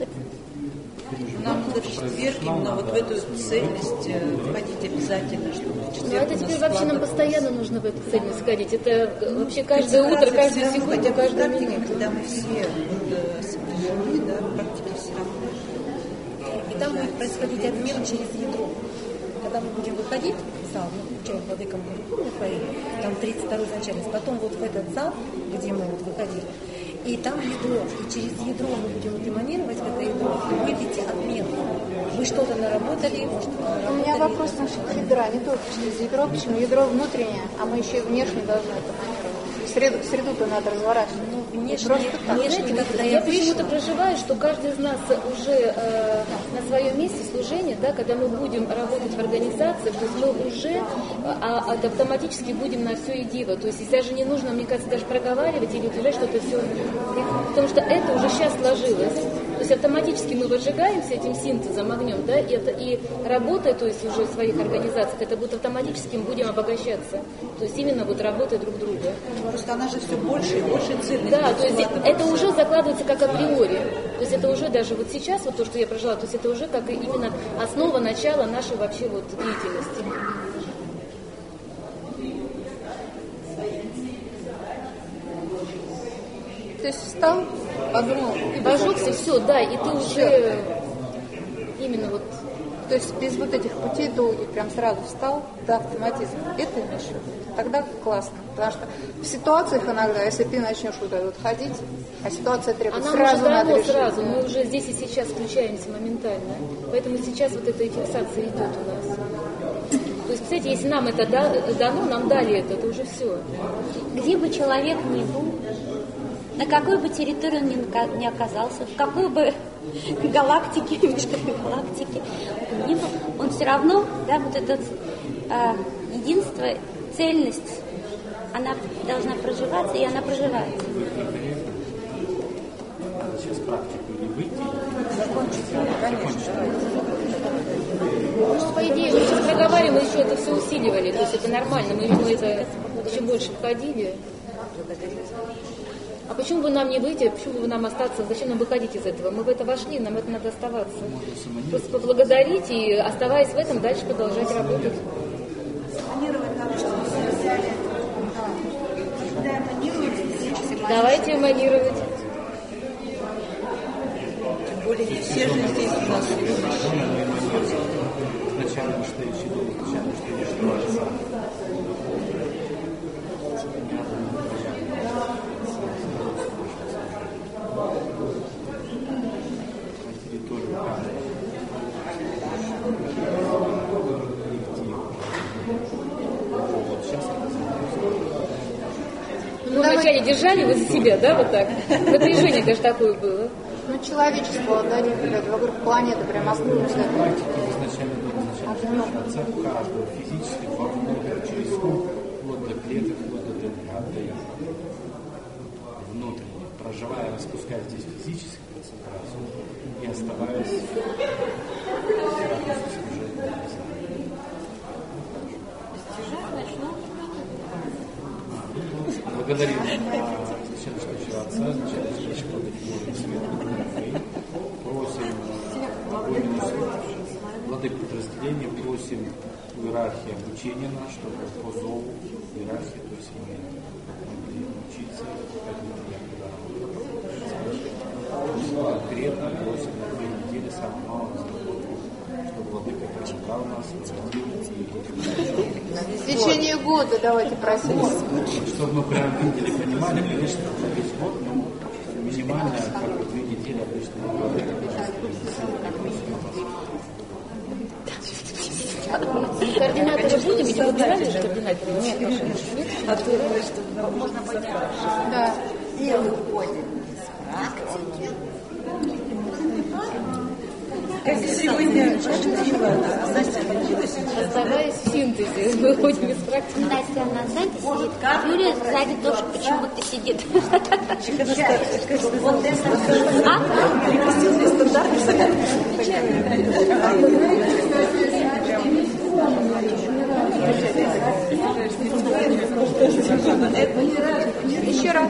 Нам в четверг именно вот в эту цельность входить обязательно, чтобы в четверг. Но это теперь вообще нам постоянно нужно в эту цельность ходить. Это вообще каждое утро, каждую секунду, каждую минуту. Когда мы все вот, сопряжены, да, практики все равно. И там будет происходить обмен через ядро. Когда мы будем выходить в зал, мы включаем владыкам Гуру, там тридцать второй начальник, потом вот в этот зал, где мы вот выходили, И там ядро, и через ядро мы будем вот эманировать в это ядро, и будет идти отмена. Вы что-то наработали, может, наработали. У меня вопрос насчет ядра, не только через ядро, почему ядро внутреннее, а мы еще и внешне должны это манировать. Среду, среду-то надо разворачивать. Ну, внешне, просто так. внешне, когда я я почему-то проживаю, что каждый из нас уже э, на своем месте служения, да, когда мы будем работать в организации, то есть мы уже а, а, автоматически будем на все едиво. То есть если даже не нужно, мне кажется, даже проговаривать или утверждать, что это все, потому что это уже сейчас сложилось. То есть автоматически мы выжигаемся этим синтезом, огнем, да, и, это, и работая, то есть уже в своих организациях, это будет автоматически, мы будем обогащаться. То есть именно вот работая друг друга. Просто она же все больше и больше ценностей. Да, то есть это уже закладывается как априори. То есть это уже даже вот сейчас, вот то, что я прожила, то есть это уже как именно основа, начала нашей вообще вот деятельности. То есть встал, подумал, пожегся, все, да, и ты уже именно вот... То есть без вот этих путей долгих прям сразу встал до автоматизма. Это имеешь в виду? Тогда классно. Потому что в ситуациях иногда, если ты начнешь вот вот ходить, а ситуация требует, а сразу нам надо уже решить. сразу, мы уже здесь и сейчас включаемся моментально. Поэтому сейчас вот эта фиксация идет у нас. То есть, кстати, если нам это дано, нам дали это, это уже все. Где бы человек ни был, на какой бы территории он ни, ни оказался, в какой бы галактике, галактике он ни был, он все равно, да, вот это а, единство, цельность, она должна проживаться, и она проживается. Сейчас практику не выйти. Потому что, по идее, мы сейчас проговариваем, мы еще это все усиливали, то есть это нормально, мы ему это еще больше входили. А почему бы нам не выйти, почему бы нам остаться, зачем нам выходить из этого? Мы в это вошли, нам это надо оставаться. Просто поблагодарить и, оставаясь в этом, дальше продолжать работать. Давайте эманировать. Тем более не все же здесь у нас. Сначала настоящий дом, сначала настоящий дом. Ну, вначале держали вы за себя, да, вот так? Напряжение даже такое было. Ну, человечество, да, вокруг планеты прям остался. Изначально должен начать отца каждого физически вовнутрь, через ум, вплоть до клеток, вплоть до ДНК, внутренне, проживая, распуская здесь физическую концентрацию и оставаясь благодарим сначала что отца, сначала что благодарим свет, просим огонь владыку подразделения, просим в иерархии обучения нас, чтобы по зову иерархии, то есть мы могли учиться, как мы конкретно просим на две недели самого малого разработку, чтобы владыка прочитал нас, возродил и в течение года давайте просить. Чтобы мы прям видели, понимали, конечно, на весь год, но минимально, как бы две недели обычно. Координаторы будем, или выбирали же координаторы? Нет, нет. А ты думаешь, что можно понять? Да. И выходим с практики. Как сегодня Настя обратилась сейчас. Оставаясь в синтезе, мы выходим из практики. Настя на сзади сидит, Юлия сзади тоже почему-то сидит. Репрессивный стандарт. Еще раз.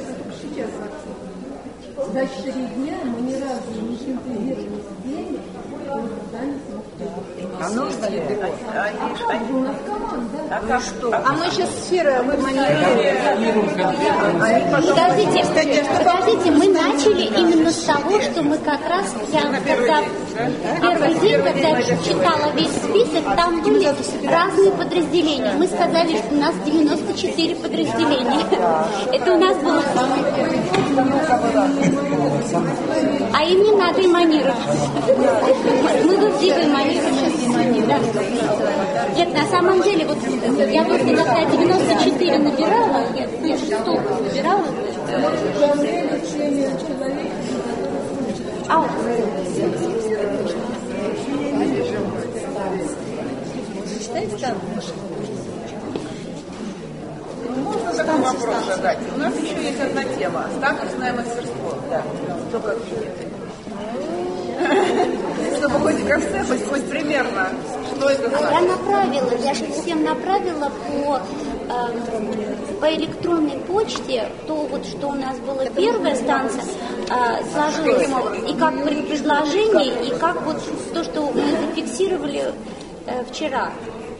За четыре дня мы ни разу не синтезировали денег, а нужно ли было? А, а что? А мы сейчас сферы выманируем. Подождите, подождите, мы начали именно с того, что мы как раз, я когда первый день, когда я читала весь список, там были разные подразделения. Мы сказали, что у нас девяносто четыре подразделения. Это у нас было... только эманировать. Мы везде эманировать. Нет, на самом деле, вот я вот когда девяносто четыре набирала, я, я шестого набирала. А, Можно такой вопрос задать? У нас еще есть одна тема. Статусное мастерство. Да. Кто как видит. Чтобы хоть концепт, хоть примерно, что это значит? Я направила, я же всем направила по, э, по электронной почте то, вот, что у нас была первая станция, э, сложилось, и как предложение, и как вот то, что мы зафиксировали э, вчера.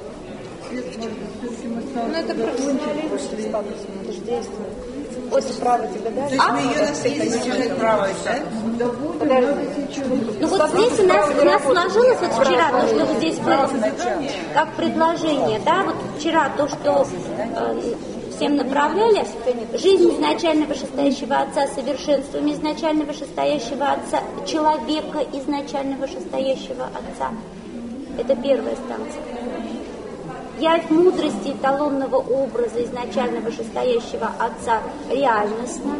Ну, это профессионализм статус, это же действие. После права тебе дали. То есть мы ее на съезде право, да? Ну вот здесь у нас, у нас сложилось вот вчера то, что вот здесь было как предложение, да, вот вчера то, что э, всем направляли, жизнь изначально вышестоящего Отца, совершенством изначально вышестоящего Отца, человека изначально вышестоящего Отца. Это первая станция. Явь мудрости эталонного образа изначально вышестоящего Отца реальностно.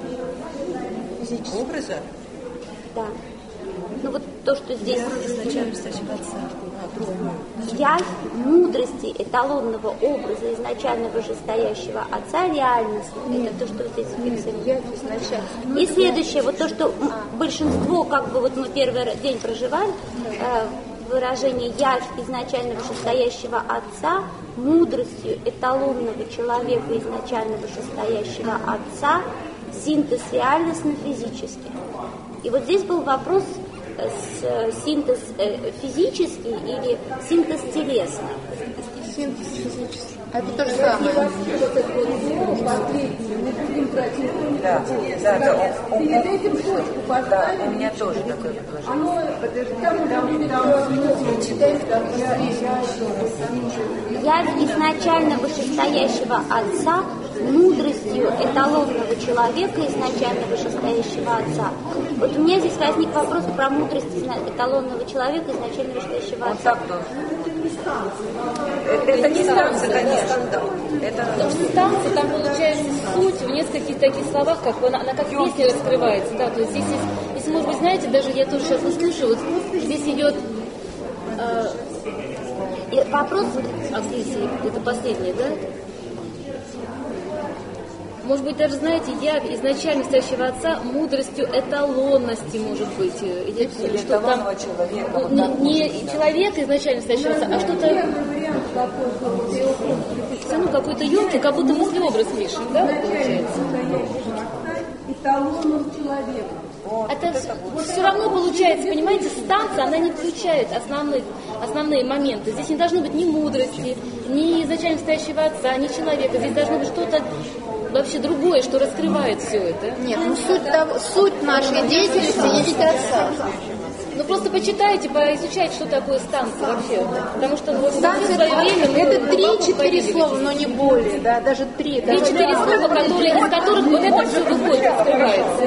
Образа? Да. Ну вот то, что здесь изначально вышестоящего Отца. Явь мудрости эталонного образа изначально вышестоящего Отца реальностно. Это то, что здесь фиксируется. И следующее, вот то, что большинство, как бы вот мы первый день проживали, выражение «явь изначально вышестоящего Отца» мудростью эталонного человека изначально вышестоящего Отца, синтез реальностно-физический. И вот здесь был вопрос с синтез физический или синтез телесный. Синтез физический. А это то же самое. Да, да, да. Перед этим точку поставить. Да, у меня тоже такое предложение. Явь изначально вышестоящего Отца мудростью эталонного человека изначально вышестоящего Отца. Вот у меня здесь возник вопрос про мудрость эталонного человека изначально вышестоящего Отца. Это, это не станция, конечно. Это... Потому что станция, там получается суть в нескольких таких словах, как она, она как песня раскрывается. Да, то есть здесь, есть, если, может быть, знаете, даже я тоже сейчас услышу, вот здесь идет э, и вопрос, а здесь это последнее, да? Может быть, даже, знаете, явь изначально стоящего Отца мудростью эталонности, может быть. Идет, или что там, человека. Не, не человек изначально стоящего Отца, а что-то, ну, какой-то емкий, как будто мыслеобраз пишем, да, получается? Эталоном человека. Это, это все равно получается, понимаете, станция, она не включает основных, основные моменты. Здесь не должно быть ни мудрости, ни изначально стоящего Отца, ни человека. Здесь должно быть что-то вообще другое, что раскрывает все это. Нет, ну суть, того, суть нашей деятельности есть Отца. Ну просто почитайте, поизучайте, что такое станция вообще. Потому что вот станция, в свое время... Это три-четыре слова, но не более, да, даже три. Три-четыре слова, которые, из которых вот это все выходит, раскрывается.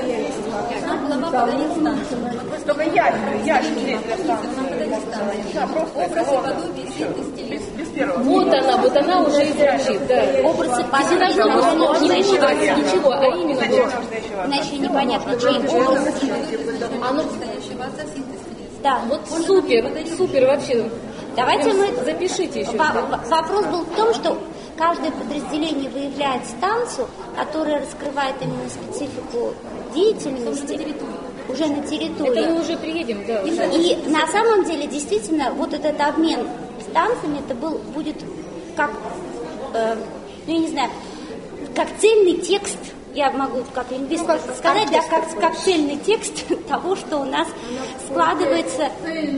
Только я, я здесь для станции. Да, просто колонна. Без, без первого. Вот она, вот она уже и звучит, да. Образ не должно быть не высчитываться ничего, а именно вот. Иначе непонятно, чей образ. Оно... Да, вот супер, супер вообще. Давайте мы... Запишите еще. Вопрос был в том, что каждое подразделение выявляет станцию, которая раскрывает именно специфику деятельности уже на территории. Это мы уже приедем, да. Уже. И на самом деле, действительно, вот этот обмен станциями, это был, будет как, э, ну я не знаю, как цельный текст, я могу как лингвист ну, сказать, да, как, как цельный текст того, что у нас складывается.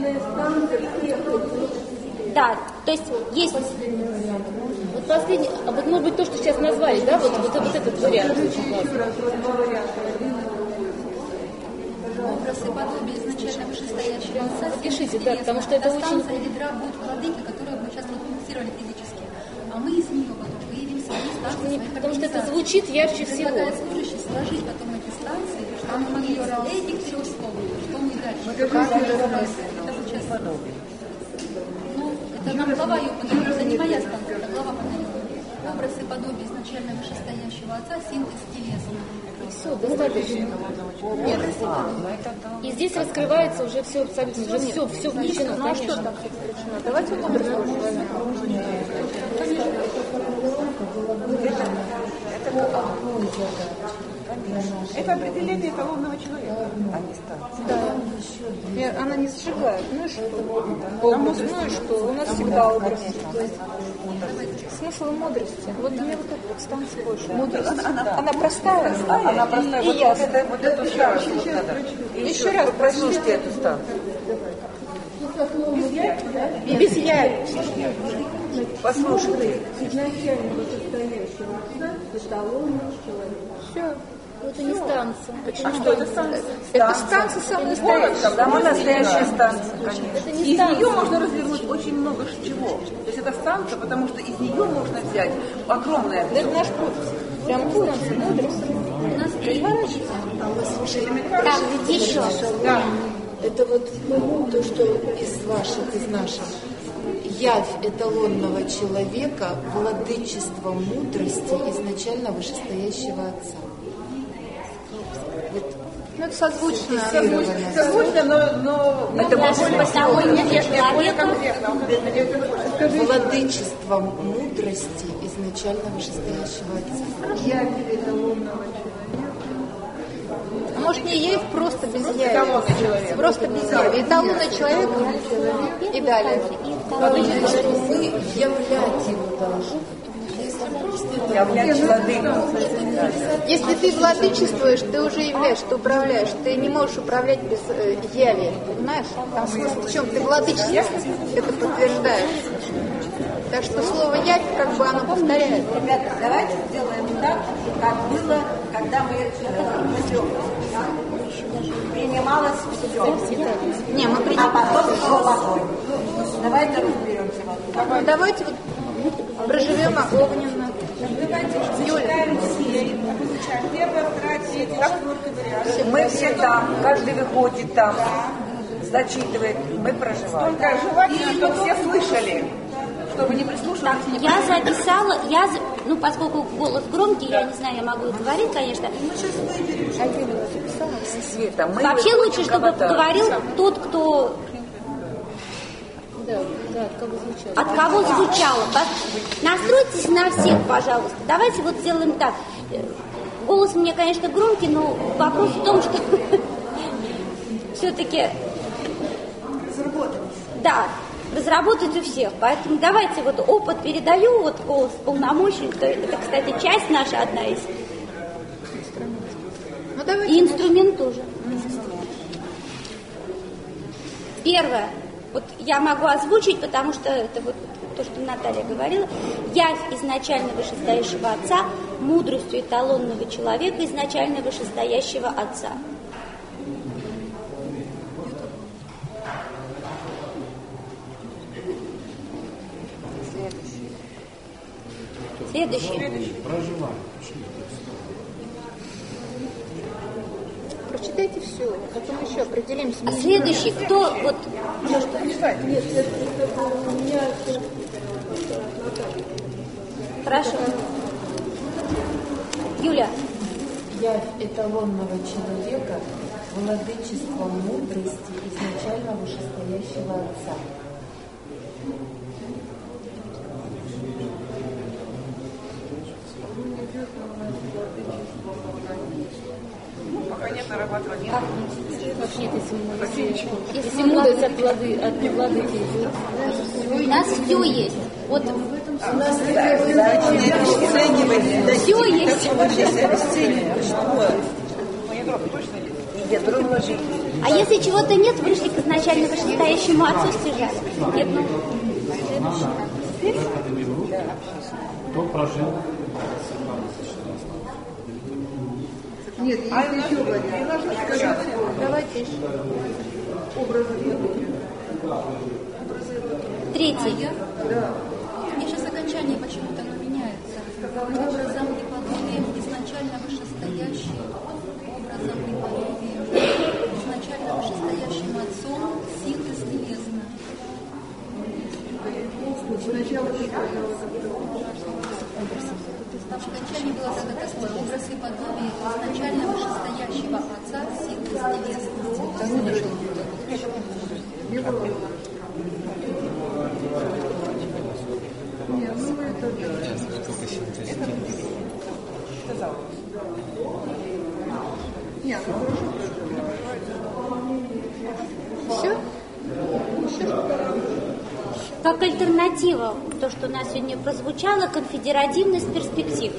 Да, то есть есть... Вот последний, а вот может быть то, что сейчас назвали, да, вот, вот, вот этот вариант очень классный. Образ и подобие изначально вышестоящего Отца. Запишите, да, потому что это очень... Станция ядра будет владыки, которую мы сейчас продемонстрировали физически. А мы из нее потом выявим свои станции. Потому что это звучит ярче всего. Предлагает служащий сложить потом эти станции, что мы могли из этих трех слов, что мы дальше. Как это сейчас подобие? Ну, это нам глава ее подобия, это не моя станция, это глава подобия. Образ и подобие изначально вышестоящего отца, синтез телесный. Все, достаточно. Нет, и здесь раскрывается уже все, абсолютно, уже все, все включено, ну, а что конечно. там включено? Давайте мудрость. Это определение эталонного человека, а не станции. Да. И она не сжигает. Ну и что? Ну и что? У нас всегда образ. Смысл мудрости. Вот мне вот эта вот станция больше. Мудрость. Она, она, она простая. Она, она простая. И, вот, и вот, это, вот эту еще раз. Вот надо. Еще, еще раз прослушайте эту станцию. И без я. Послушайте. Изначально вышестоящего отца, эталонного человека. Все. Это не станция. А что это станция? Это станция самая настоящая. Самая настоящая станция, конечно. Это не Из станция. нее можно развернуть очень много чего. То есть это станция, потому что из нее можно взять огромное. Это наш путь. Прям путь. У нас разворачивается. Так, где еще? Да. Это вот то, что из ваших, из наших. Явь эталонного человека, владычество мудрости изначально вышестоящего отца. Вот. Ну, это созвучно. Созвучно, созвучно, но, но Ну, это даже более, потому более, нет более человека. конкретно. Владычество мудрости изначально вышестоящего отца. Явь эталонного человека. А может не явь, просто без яви. Эталонный человек. Просто без яви. Эталонный человек и далее. Потому что вы являть его должны. Являть владыку. Если ты владычествуешь, ты уже являешь, ты управляешь. Ты не можешь управлять без э, яви. Понимаешь? Там смысл в чем? Ты владычествуешь, это подтверждаешь. Так что слово явь, как бы оно повторяет. Ребята, давайте сделаем так, как было, когда мы э, принималось все. Не, мы А принимаем. потом шло водой. Давайте разберемся в этом. Давайте вот проживем огненно. Юля. Первый, второй, третий, четвертый вариант. Мы все там, каждый выходит там, зачитывает, мы проживаем. Только желательно, чтобы все слышали, чтобы не прислушивались. Я записала, я, за- ну, поскольку голос громкий, я не знаю, я могу говорить, конечно. Света, мы Вообще выходим лучше, чтобы кого-то. говорил тот, кто Да, да, от кого звучало. от кого звучало. Пос- Настройтесь на всех, пожалуйста. Давайте вот сделаем так. Э, Голос у меня, конечно, громкий, но вопрос в том, что все-таки да, разработать у всех. Поэтому давайте вот опыт передаю, вот голос полномочий. Это, это, кстати, часть наша одна из. Ну, давайте. И инструмент тоже. Первое. Вот я могу озвучить, потому что это вот то, что Наталья говорила. Явь изначально вышестоящего отца, мудростью эталонного человека изначально вышестоящего отца. Следующий. Прочитайте все, потом еще определимся. А следующий, кто вот... Нет, это у меня... Хорошо. Юля. Явь эталонного человека, владычество мудрости изначально вышестоящего отца. Пока нет нарабатывания. Вообще, если, если мудрость от плоды, от владыки идет. У нас все есть. Вот У нас обесценивание. все есть. Ядро вложить. А если чего-то нет, вышли к изначально вышестоящему отцу стяжали. Нет, ну, Кто прожил? Нет, есть еще вариант. Давайте еще. третий. Мне сейчас окончание почему-то оно меняется. Образом и подобием изначально вышестоящий, образом и подобием изначально вышестоящий Нет, ну хорошо проживает. Все? Как альтернатива, то, что у нас сегодня прозвучало, конфедеративность перспектив.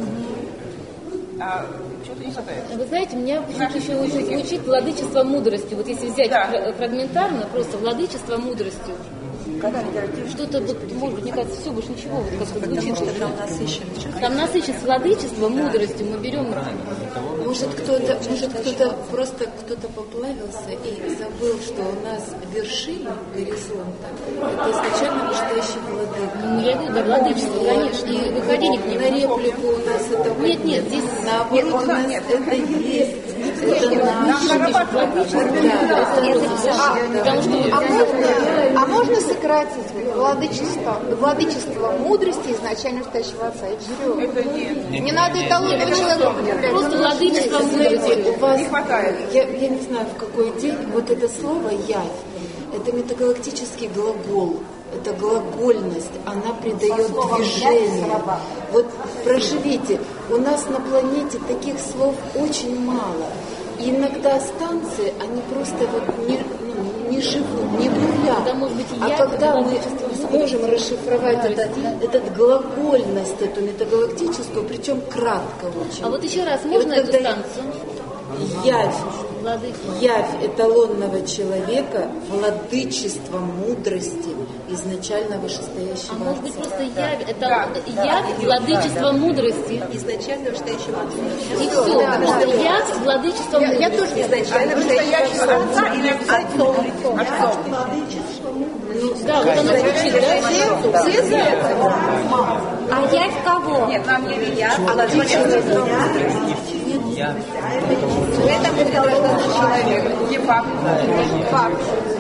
А, что-то не хватает. Вы знаете, меня почему-то еще очень звучит владычество мудростью. Вот если взять да. фрагментарно, просто владычество мудростью. Что-то, вот, может быть, мне кажется, все, больше ничего, вот как-то звучит. Что там насыщенность. Там насыщенность владычества мудростью. Мы берем... Может, кто-то, может, кто-то просто кто-то поплавился и забыл, что у нас вершина горизонта это изначально вышестоящий владыка. Ну, я говорю, да, владычество, конечно. И выходили к нему. На реплику у нас это... Нет, нет, здесь... Наоборот, у нас это есть. Это наше. А можно сократить владычество, владычество мудрости изначально вышестоящего отца? И не надо эталонного человека употреблять. Просто владычество мудрости. У вас не хватает. Я, я не знаю, в какой день вот это слово «явь», это метагалактический глагол. Это глагольность, она придает движение. Вот проживите, у нас на планете таких слов очень мало. И иногда станции, они просто вот не, ну, не живут, не бурлят. А когда мы сможем расшифровать это, этот глагольность, эту метагалактическую, причем кратко очень. А вот еще раз, можно эту станцию? Явь, явь эталонного человека, владычество мудрости изначально вышестоящего. А может быть просто явь, это да. явь, владычество мудрости изначально вышестоящего отца. И все, да, просто да. явь, владычество я, мудрости. Я тоже изначально вышестоящего отца или отцом? Отцом. Да, вот оно звучит, да? Все знают. А явь кого? Нет, нам не явь, а владычество мудрости. Это будет гражданский человек, не факт. Факт.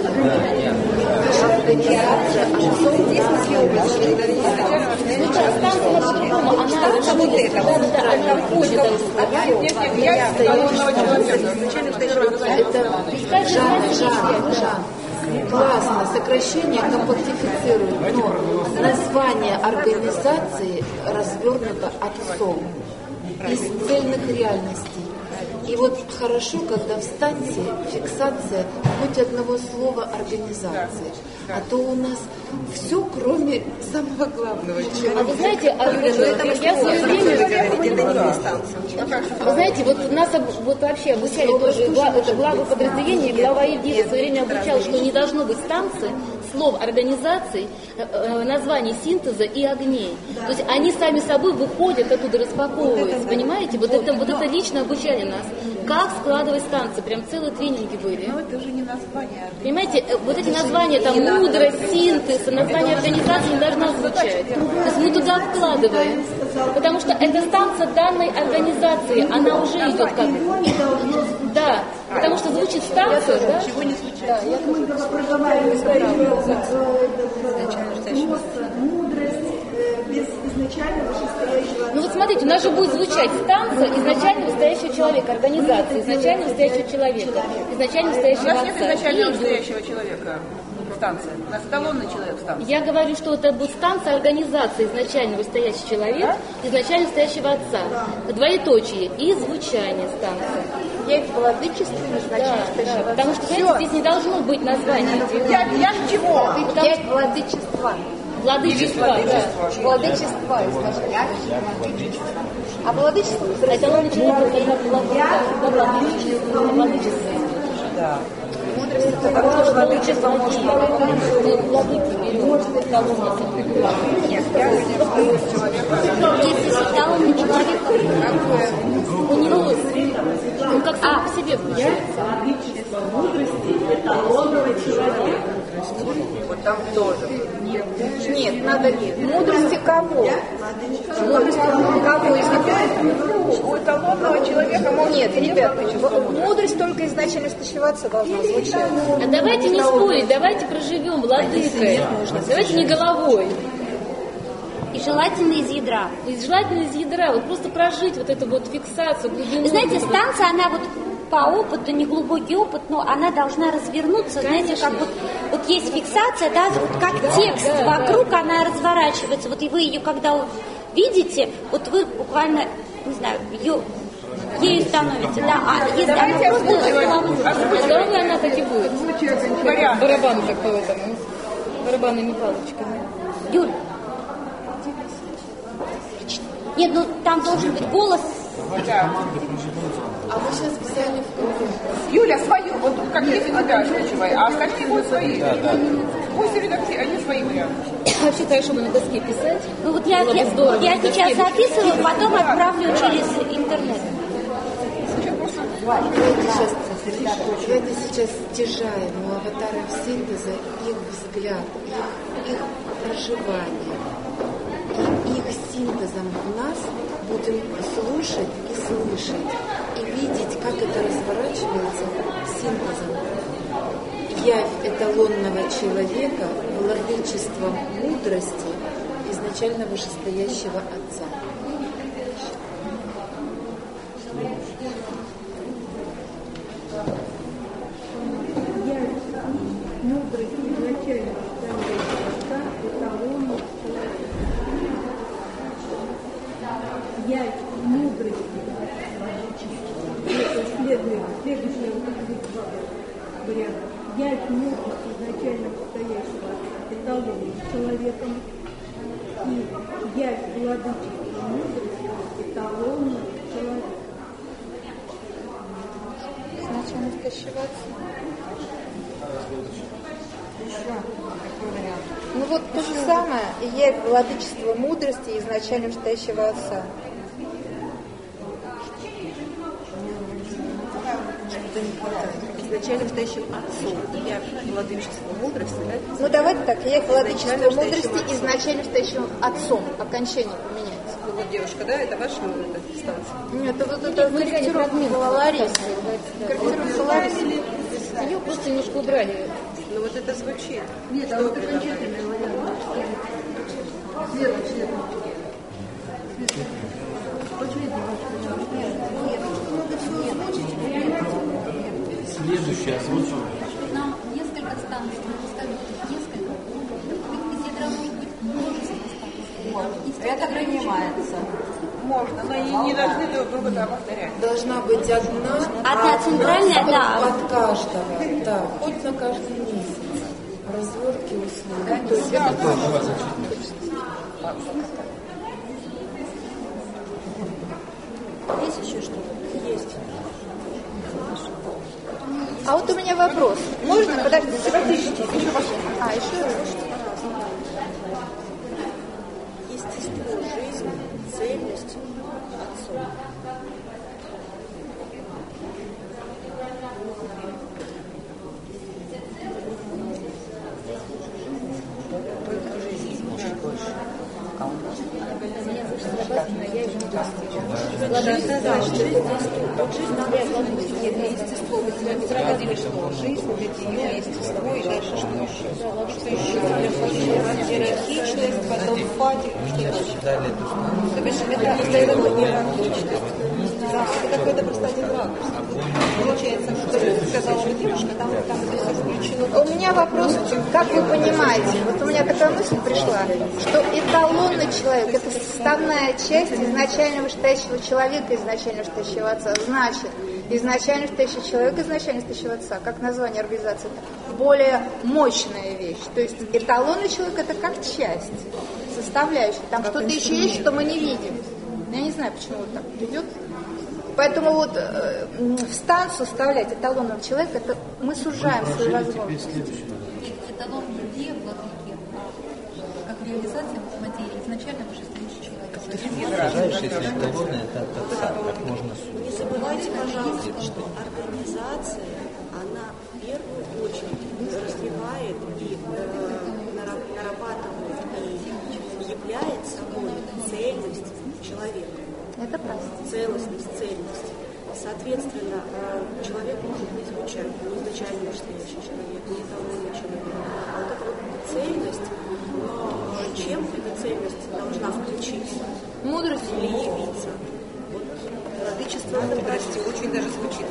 Это Жан, Жан, Жан. Классно, сокращение компактифицирует, но название организации развернуто отцом из цельных реальностей. И вот хорошо, когда в станции фиксация хоть одного слова организации. А то у нас все, кроме самого главного. А вы знаете, а, я в свое время... Вы знаете, вот нас вот вообще обучали тоже, это главы подразделения, глава Евгения в свое время обучал, что не должно быть станции, слов организаций, названий синтеза и огней. То есть они сами собой выходят оттуда, распаковываются, понимаете? Вот это, вот это лично обучали нас. Как складывать станции, прям целые тренинги были. Но это уже не название. Понимаете, вот эти названия, там, мудрость, синтез, название организации не должно звучать. То есть мы туда вкладываем. Потому что это станция данной организации, она уже идет как... Да, потому что звучит станция, да? Чего не звучит? Да, я мы когда проговариваем мудрость без изначально вышестоящего. Ну вот смотрите, у нас же будет звучать станция изначально вышестоящего человека, организация изначально вышестоящего человека, изначально вышестоящего отца. У нас нет изначально вышестоящего человека. Станция. У нас эталонный человек станция. Я говорю, что это будет станция организации изначально вышестоящий человек, да? Изначально вышестоящего отца. Двоеточие и звучание станции. Я их владычество, изначально да, да, потому что, понимаете, здесь не должно быть названия. Я, я чего? Я их владычество. Владычество, да. Владычество изначально. А владычество? Эталонный человек, это владычество. Да. Мудрость это потому, что владычество можно. Владыки берем. Нет, я Если эталонный человек, у него он как сам по себе получается. Мудрости эталонного человека. Вот там тоже. Нет, надо нет. Мудрости кого? Мудрости кого? У эталонного человека может нет, ребята, мудрость только изначально стащиваться должна звучать. А давайте не спорить, давайте проживем владыкой. Давайте не головой. И желательно из ядра. И желательно из ядра. Вот просто прожить вот эту вот фиксацию, глубину. Знаете, станция, она вот по опыту, не глубокий опыт, но она должна развернуться, знаете, как вот, вот есть фиксация, да, вот как да, текст да, вокруг, да. Она разворачивается, вот и вы ее когда видите, вот вы буквально, не знаю, ее ею становится, да. А если Давайте она просто озвучиваем. Здоровая она так и будет. Вариант. Барабан такой там, барабанными палочками. Юль. Нет, ну там должен быть голос. Да. А мы сейчас взяли в кругу. Юля, свою, вот тут как есть у тебя озвучивай, а остальные будут свои. Да, да. Пусть редакции, они свои варианты. Вообще хорошо бы на доске писать. Ну вот я, я, здорово, я на сейчас доске записываю, потом отправлю через интернет. Давайте сейчас, давайте сейчас стяжаем у аватаров синтеза их взгляд, их, их проживание. И их синтезом в нас будем слушать и слышать, и видеть, как это разворачивается синтезом. Явь эталонного человека, владычество мудрости изначально вышестоящего Отца. Мудрость изначально Отца, эталон явь мудрости. Это следует, следующий вариант. Явь мудрости изначально состоящего эталона человеком и явь владычества мудрости эталона человека. Изначально состоящего Отца. Ну вот то же самое, и явь владычества мудрости изначально стоящего Отца. Изначально стоящим Отцом, явь владычества мудрости, да? Ну давайте так, явь владычества мудрости изначально стоящим Отцом. Окончание поменяется. Ну вот, девушка, да, это ваша эта станция? Нет, это вот это корректировка была Ларисы. Корректировка Ларисы. Ее просто немножко убрали. Ну вот это звучит. Нет, а вот окончательный вариант. Следующий. Следующий озвучил. Нам несколько станций, поставить несколько, из ядра может быть множество станций. Это принимается. Можно, но они не должны друг друга да, повторять. Должна быть одна, Одна центральная, да. от каждого, да, хоть на каждый месяц. Развертки услуги. То есть Да, это да. тоже. Есть еще что-то? Есть. А вот у меня вопрос. Можно? Подождите. А, еще раз. Естество жизни, цельность Отцом. Естество, вы возразили, что жизнь, это ее естество, и дальше что еще? Что еще? Иерархичность, потом фатик, что дальше? То бишь, это остается не раночность. Да, это какой-то просто один ракурс. Получается, что сказала бы девушка, там, там это все включено. У меня вопрос, как вы понимаете, вот у меня такая мысль пришла, что эталонный человек – это составная часть изначально вышестоящего человека, изначально вышестоящего Отца. Значит, изначально вышестоящий человек, изначально вышестоящего Отца, как название организации, это более мощная вещь. То есть эталонный человек – это как часть, составляющая. Там что-то еще есть, что мы не видим. Я не знаю, почему вот так идет. Поэтому вот э, в станцию вставлять эталонного человека, это мы сужаем свои возможности. Эталон где владыки, как реализация материи, изначально вышестоящий человек. Ближайшие эталоны это от Отца, как можно судить. Не забывайте, пожалуйста, что организация, она в первую очередь развивает и э, нарабатывает и является собой цельность человека. Это правда. Целостность, цельность. Соответственно, человек может не звучать, не изначально настоящий человек, не эталонный человек. А вот эта вот цельность, но чем эта цельность должна включиться? Мудрость или явиться? Вот владычество мудрости очень даже звучит.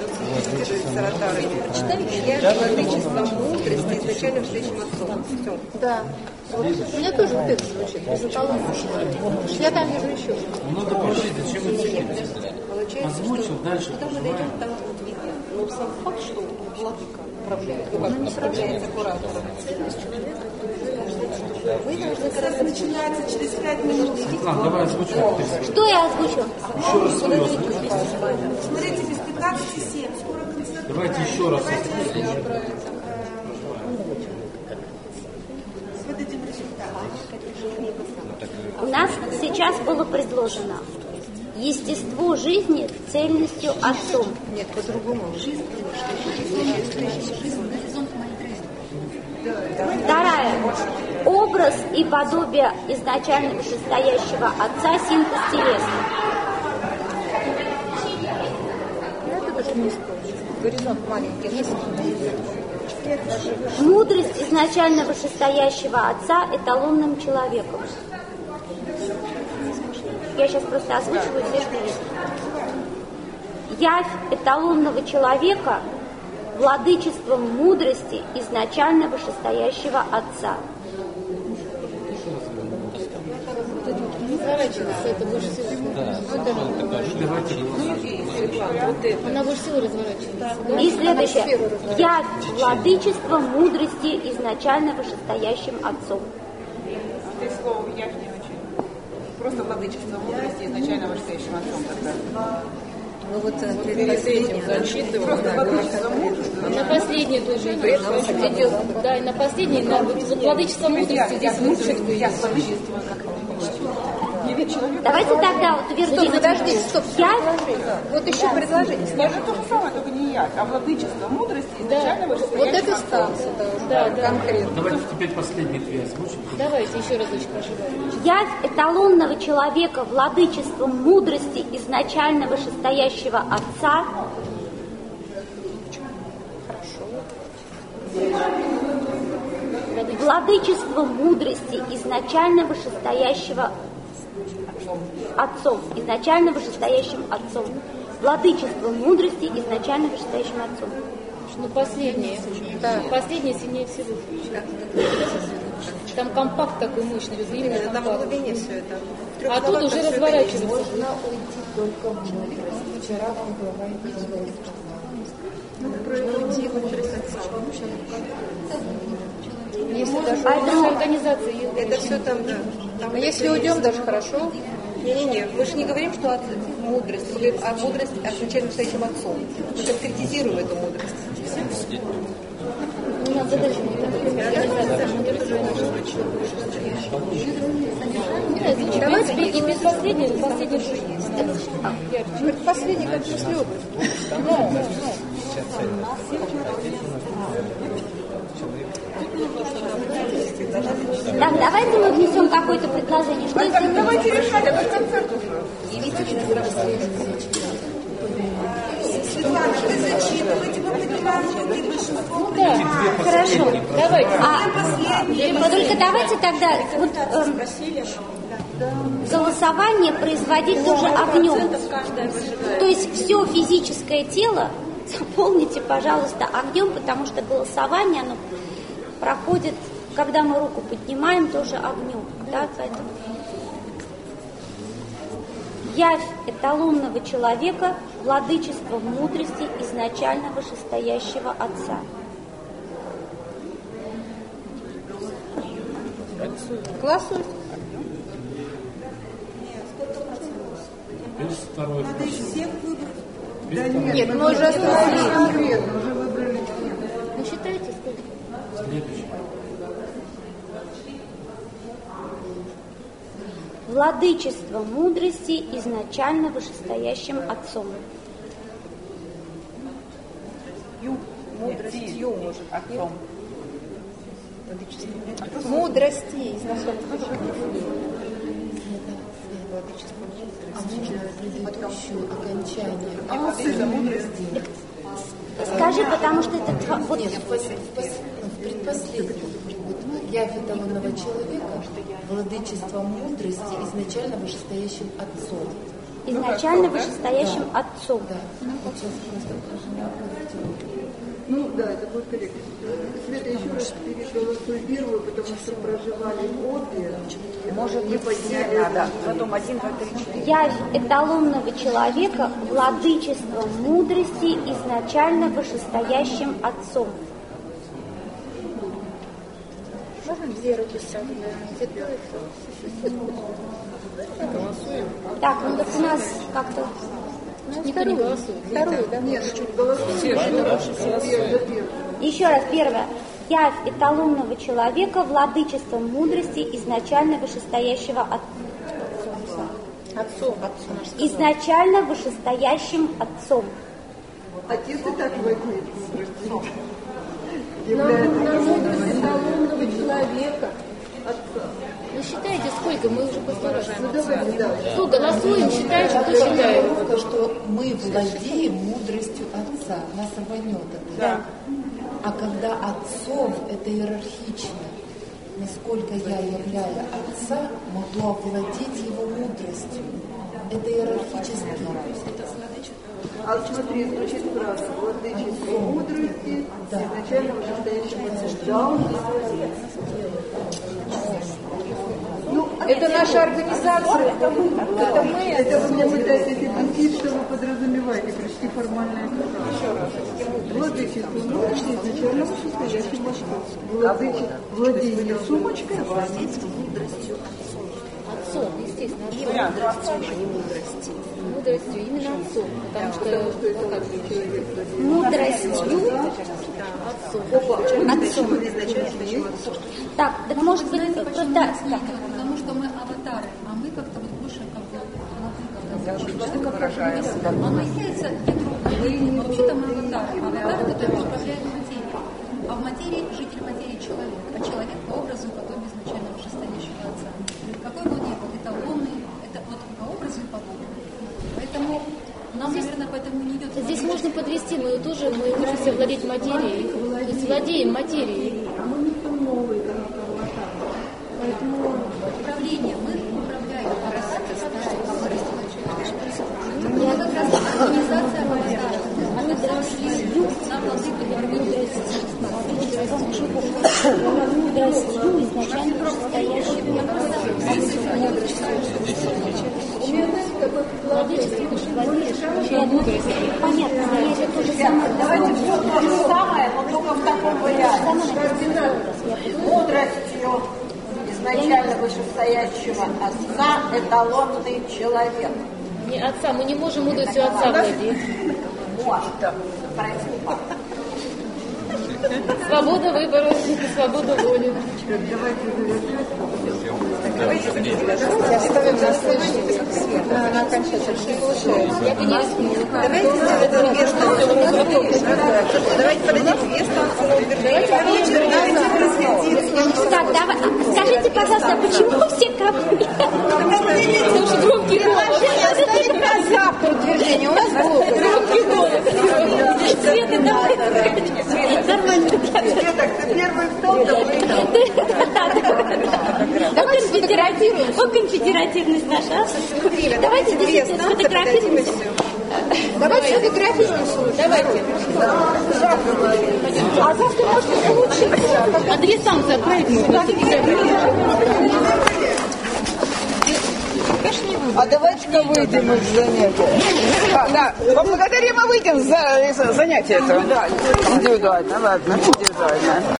Прочитайте, я владычество мудрости изначально встречным Отцом. Все. Да. Вот. У меня тоже вот это звучит, без эталона. Я там вижу еще. Надо прожить, зачем вы циклитесь? получается, озвучил, что дальше куда мы проживаем. дойдем, там будет видно. Но сам факт, что владыка управляет, ну, как управляется куратором. Вы должны, когда начинается через пять минут. Светлана, давай озвучим. Что я озвучу? Еще раз свое озвучим. Смотрите, без пятнадцати семь, скоро концерт. Давайте еще раз озвучим. Выдадим результат. У нас сейчас было предложено естество жизни цельностью отцом. Нет, по-другому. Вторая. Образ и подобие изначально вышестоящего отца, синтез телесный. Это даже не скажешь. Горизонт маленький. Мудрость изначально вышестоящего отца эталонным человеком. Я сейчас просто озвучиваю все, что есть. Явь эталонного человека владычеством мудрости изначально вышестоящего отца. Разворачивается, это больше всего. Она больше всего разворачивается. И следующее. Явь владычества мудрости изначально вышестоящим отцом. Ты слово «явь» не очень. Просто владычество мудрости изначально вышестоящим отцом тогда. Ну вот перед этим зачитываем. На последней тоже идет. Да, и на последней, на вот владычество мудрости здесь лучше. Давайте тогда утвердим. Стоп, подождите, стоп. Явь. Вот еще предложение. Скажи то же самое, только не явь, а владычество мудрости изначально Вот вышестоящим это отцом. станция, да, да, конкретно. Давайте теперь последние две озвучим. Давайте еще разочек проживаем. Явь эталонного человека владычеством мудрости изначально вышестоящего отца. Владычество мудрости изначально вышестоящего отцом. Изначально вышестоящим отцом. Владычество мудрости изначально вышестоящим отцом. Ну, последнее. Да. Последнее сильнее всего. Там компакт такой мощный, именно Там в компакт. глубине все это. А тут уже разворачивается. Можно уйти только в мудрость. Вчера вам говорили, Нужно уйти в мудрость отца. Если даже наша организация... Это все там, да. А если уйдем, даже хорошо. Не-не-не, мы же не говорим, что от мудрость, мы говорим о мудрости изначально стоящим отцом. Мы конкретизируем эту мудрость. У нас задача давайте и без последнего, последний же есть. Последний как же слёт. Так, давайте мы внесем какое-то предложение. Что если... Давайте решать, это концерт уже. Светлана, вы зачитываете, вы поднимаете большинство. Да, хорошо. Давайте. А, только давайте тогда вот, эм, голосование производить тоже огнем. То есть все физическое тело заполните, пожалуйста, огнем, потому что голосование оно проходит, когда мы руку поднимаем, тоже огнем. Да, поэтому... Явь эталонного человека владычество мудрости изначально вышестоящего отца. Голосуйте. Без второй. Надо из всех выбрать. Без Нет, мы уже остановились. Конкретно, уже выбрали. Ну, считайте, сколько? Следующий. Владычество мудрости изначально вышестоящим отцом. Ю. Мудростью, может, Отцом. Мудрости изначально. А можно предыдущее окончание? Скажи, потому что это два- вот Нет, в, пос- в пос- в предпоследнем. Вот явь эталонного человека, владычество мудрости изначально вышестоящим отцом. изначально вышестоящим отцом. Да. Вот сейчас просто Ну да, это будет корректно. Света, еще раз переголосуй первую, потому что проживали обе. Может быть, все надо. Потом один, два, три, четыре. Явь эталонного человека владычество мудрости изначально вышестоящим отцом. Можно две руки сразу? Голосуем. Так, ну так у нас как-то... Никто не голосует. Вторую, да? Нет, чуть голосуем. Еще раз, первое. Явь эталонного человека владычество мудрости изначально вышестоящего отцом. Отцом. Изначально вышестоящим отцом. Отец и так владеет мудростью. Мудрость эталонного человека. Отца. Ну считайте, сколько мы уже постараемся. Ну, давайте, да. Кто голосуем, считаете, кто считает. То, что мы владеем мудростью Отца, нас рванет это. Да. А когда отцом, это иерархично. Насколько я являю Отца, могу овладеть его мудростью. Это иерархически. А смотри, звучит фраза «владычество мудрости, изначально вышестоящего отцом». Ну, это наша организация. Это мы. Это мы. Это вы мне пытаетесь объяснить, что вы подразумеваете. Почти формальная фраза. Владычество мудрости изначально вышестоящего отцом. Владение сумочкой, владеть мудростью Отцом, естественно, отцом. Мудростью, не мудростью. Мудростью, именно отцом. Потому что, ну как бы, Мудростью отцом. отцом. Так, так может быть, просто... Потому что мы аватары, а мы как-то вот больше как бы выражаем. Оно является ядром. Вообще-то мы аватары. Аватар, который управляет материей. А в материи житель материи человек. А человек по образу и подобию изначально вышестоящего отца. Какой бы он ни был, эталонный, это вот по образу и подобию. Поэтому нам, здесь, наверное, поэтому не идет. Здесь можно подвести, мы тоже мы учимся владеть материей. То есть владеем материей. А мы не новые, поэтому управление, мы управляем. Я как раз организация аватара. Мы зашли на владыку мудростью изначально вышестоящим Понятно, это то же самое. Давайте все то же самое, но только в таком варианте. Мудростью изначально вышестоящего отца эталонный человек. Не отца, мы не можем мудростью отца владеть. Может, пройти. Свобода выбора, свобода воли. Оставим на следующий на окончательно. Я бы не рискнула. Давайте сделаем две станции. Давайте подойдем две станции. Так, давай, скажите, пожалуйста, почему все ко мне? Потому что громкий голос. Оставим на завтра движение. У нас было громкий голос. Света, давай. Нормально. Света, ты первый в том, Давай конфедеративность. Вот конфедеративность наша. Давайте две станции сфотографируемся. Давайте сфотографируемся. Давайте. А завтра можно получиться. А две станции отправить можно. А давайте-ка выйдем из занятия. А, да, поблагодарим и выйдем за, за занятие это. Индивидуально, ладно, индивидуально.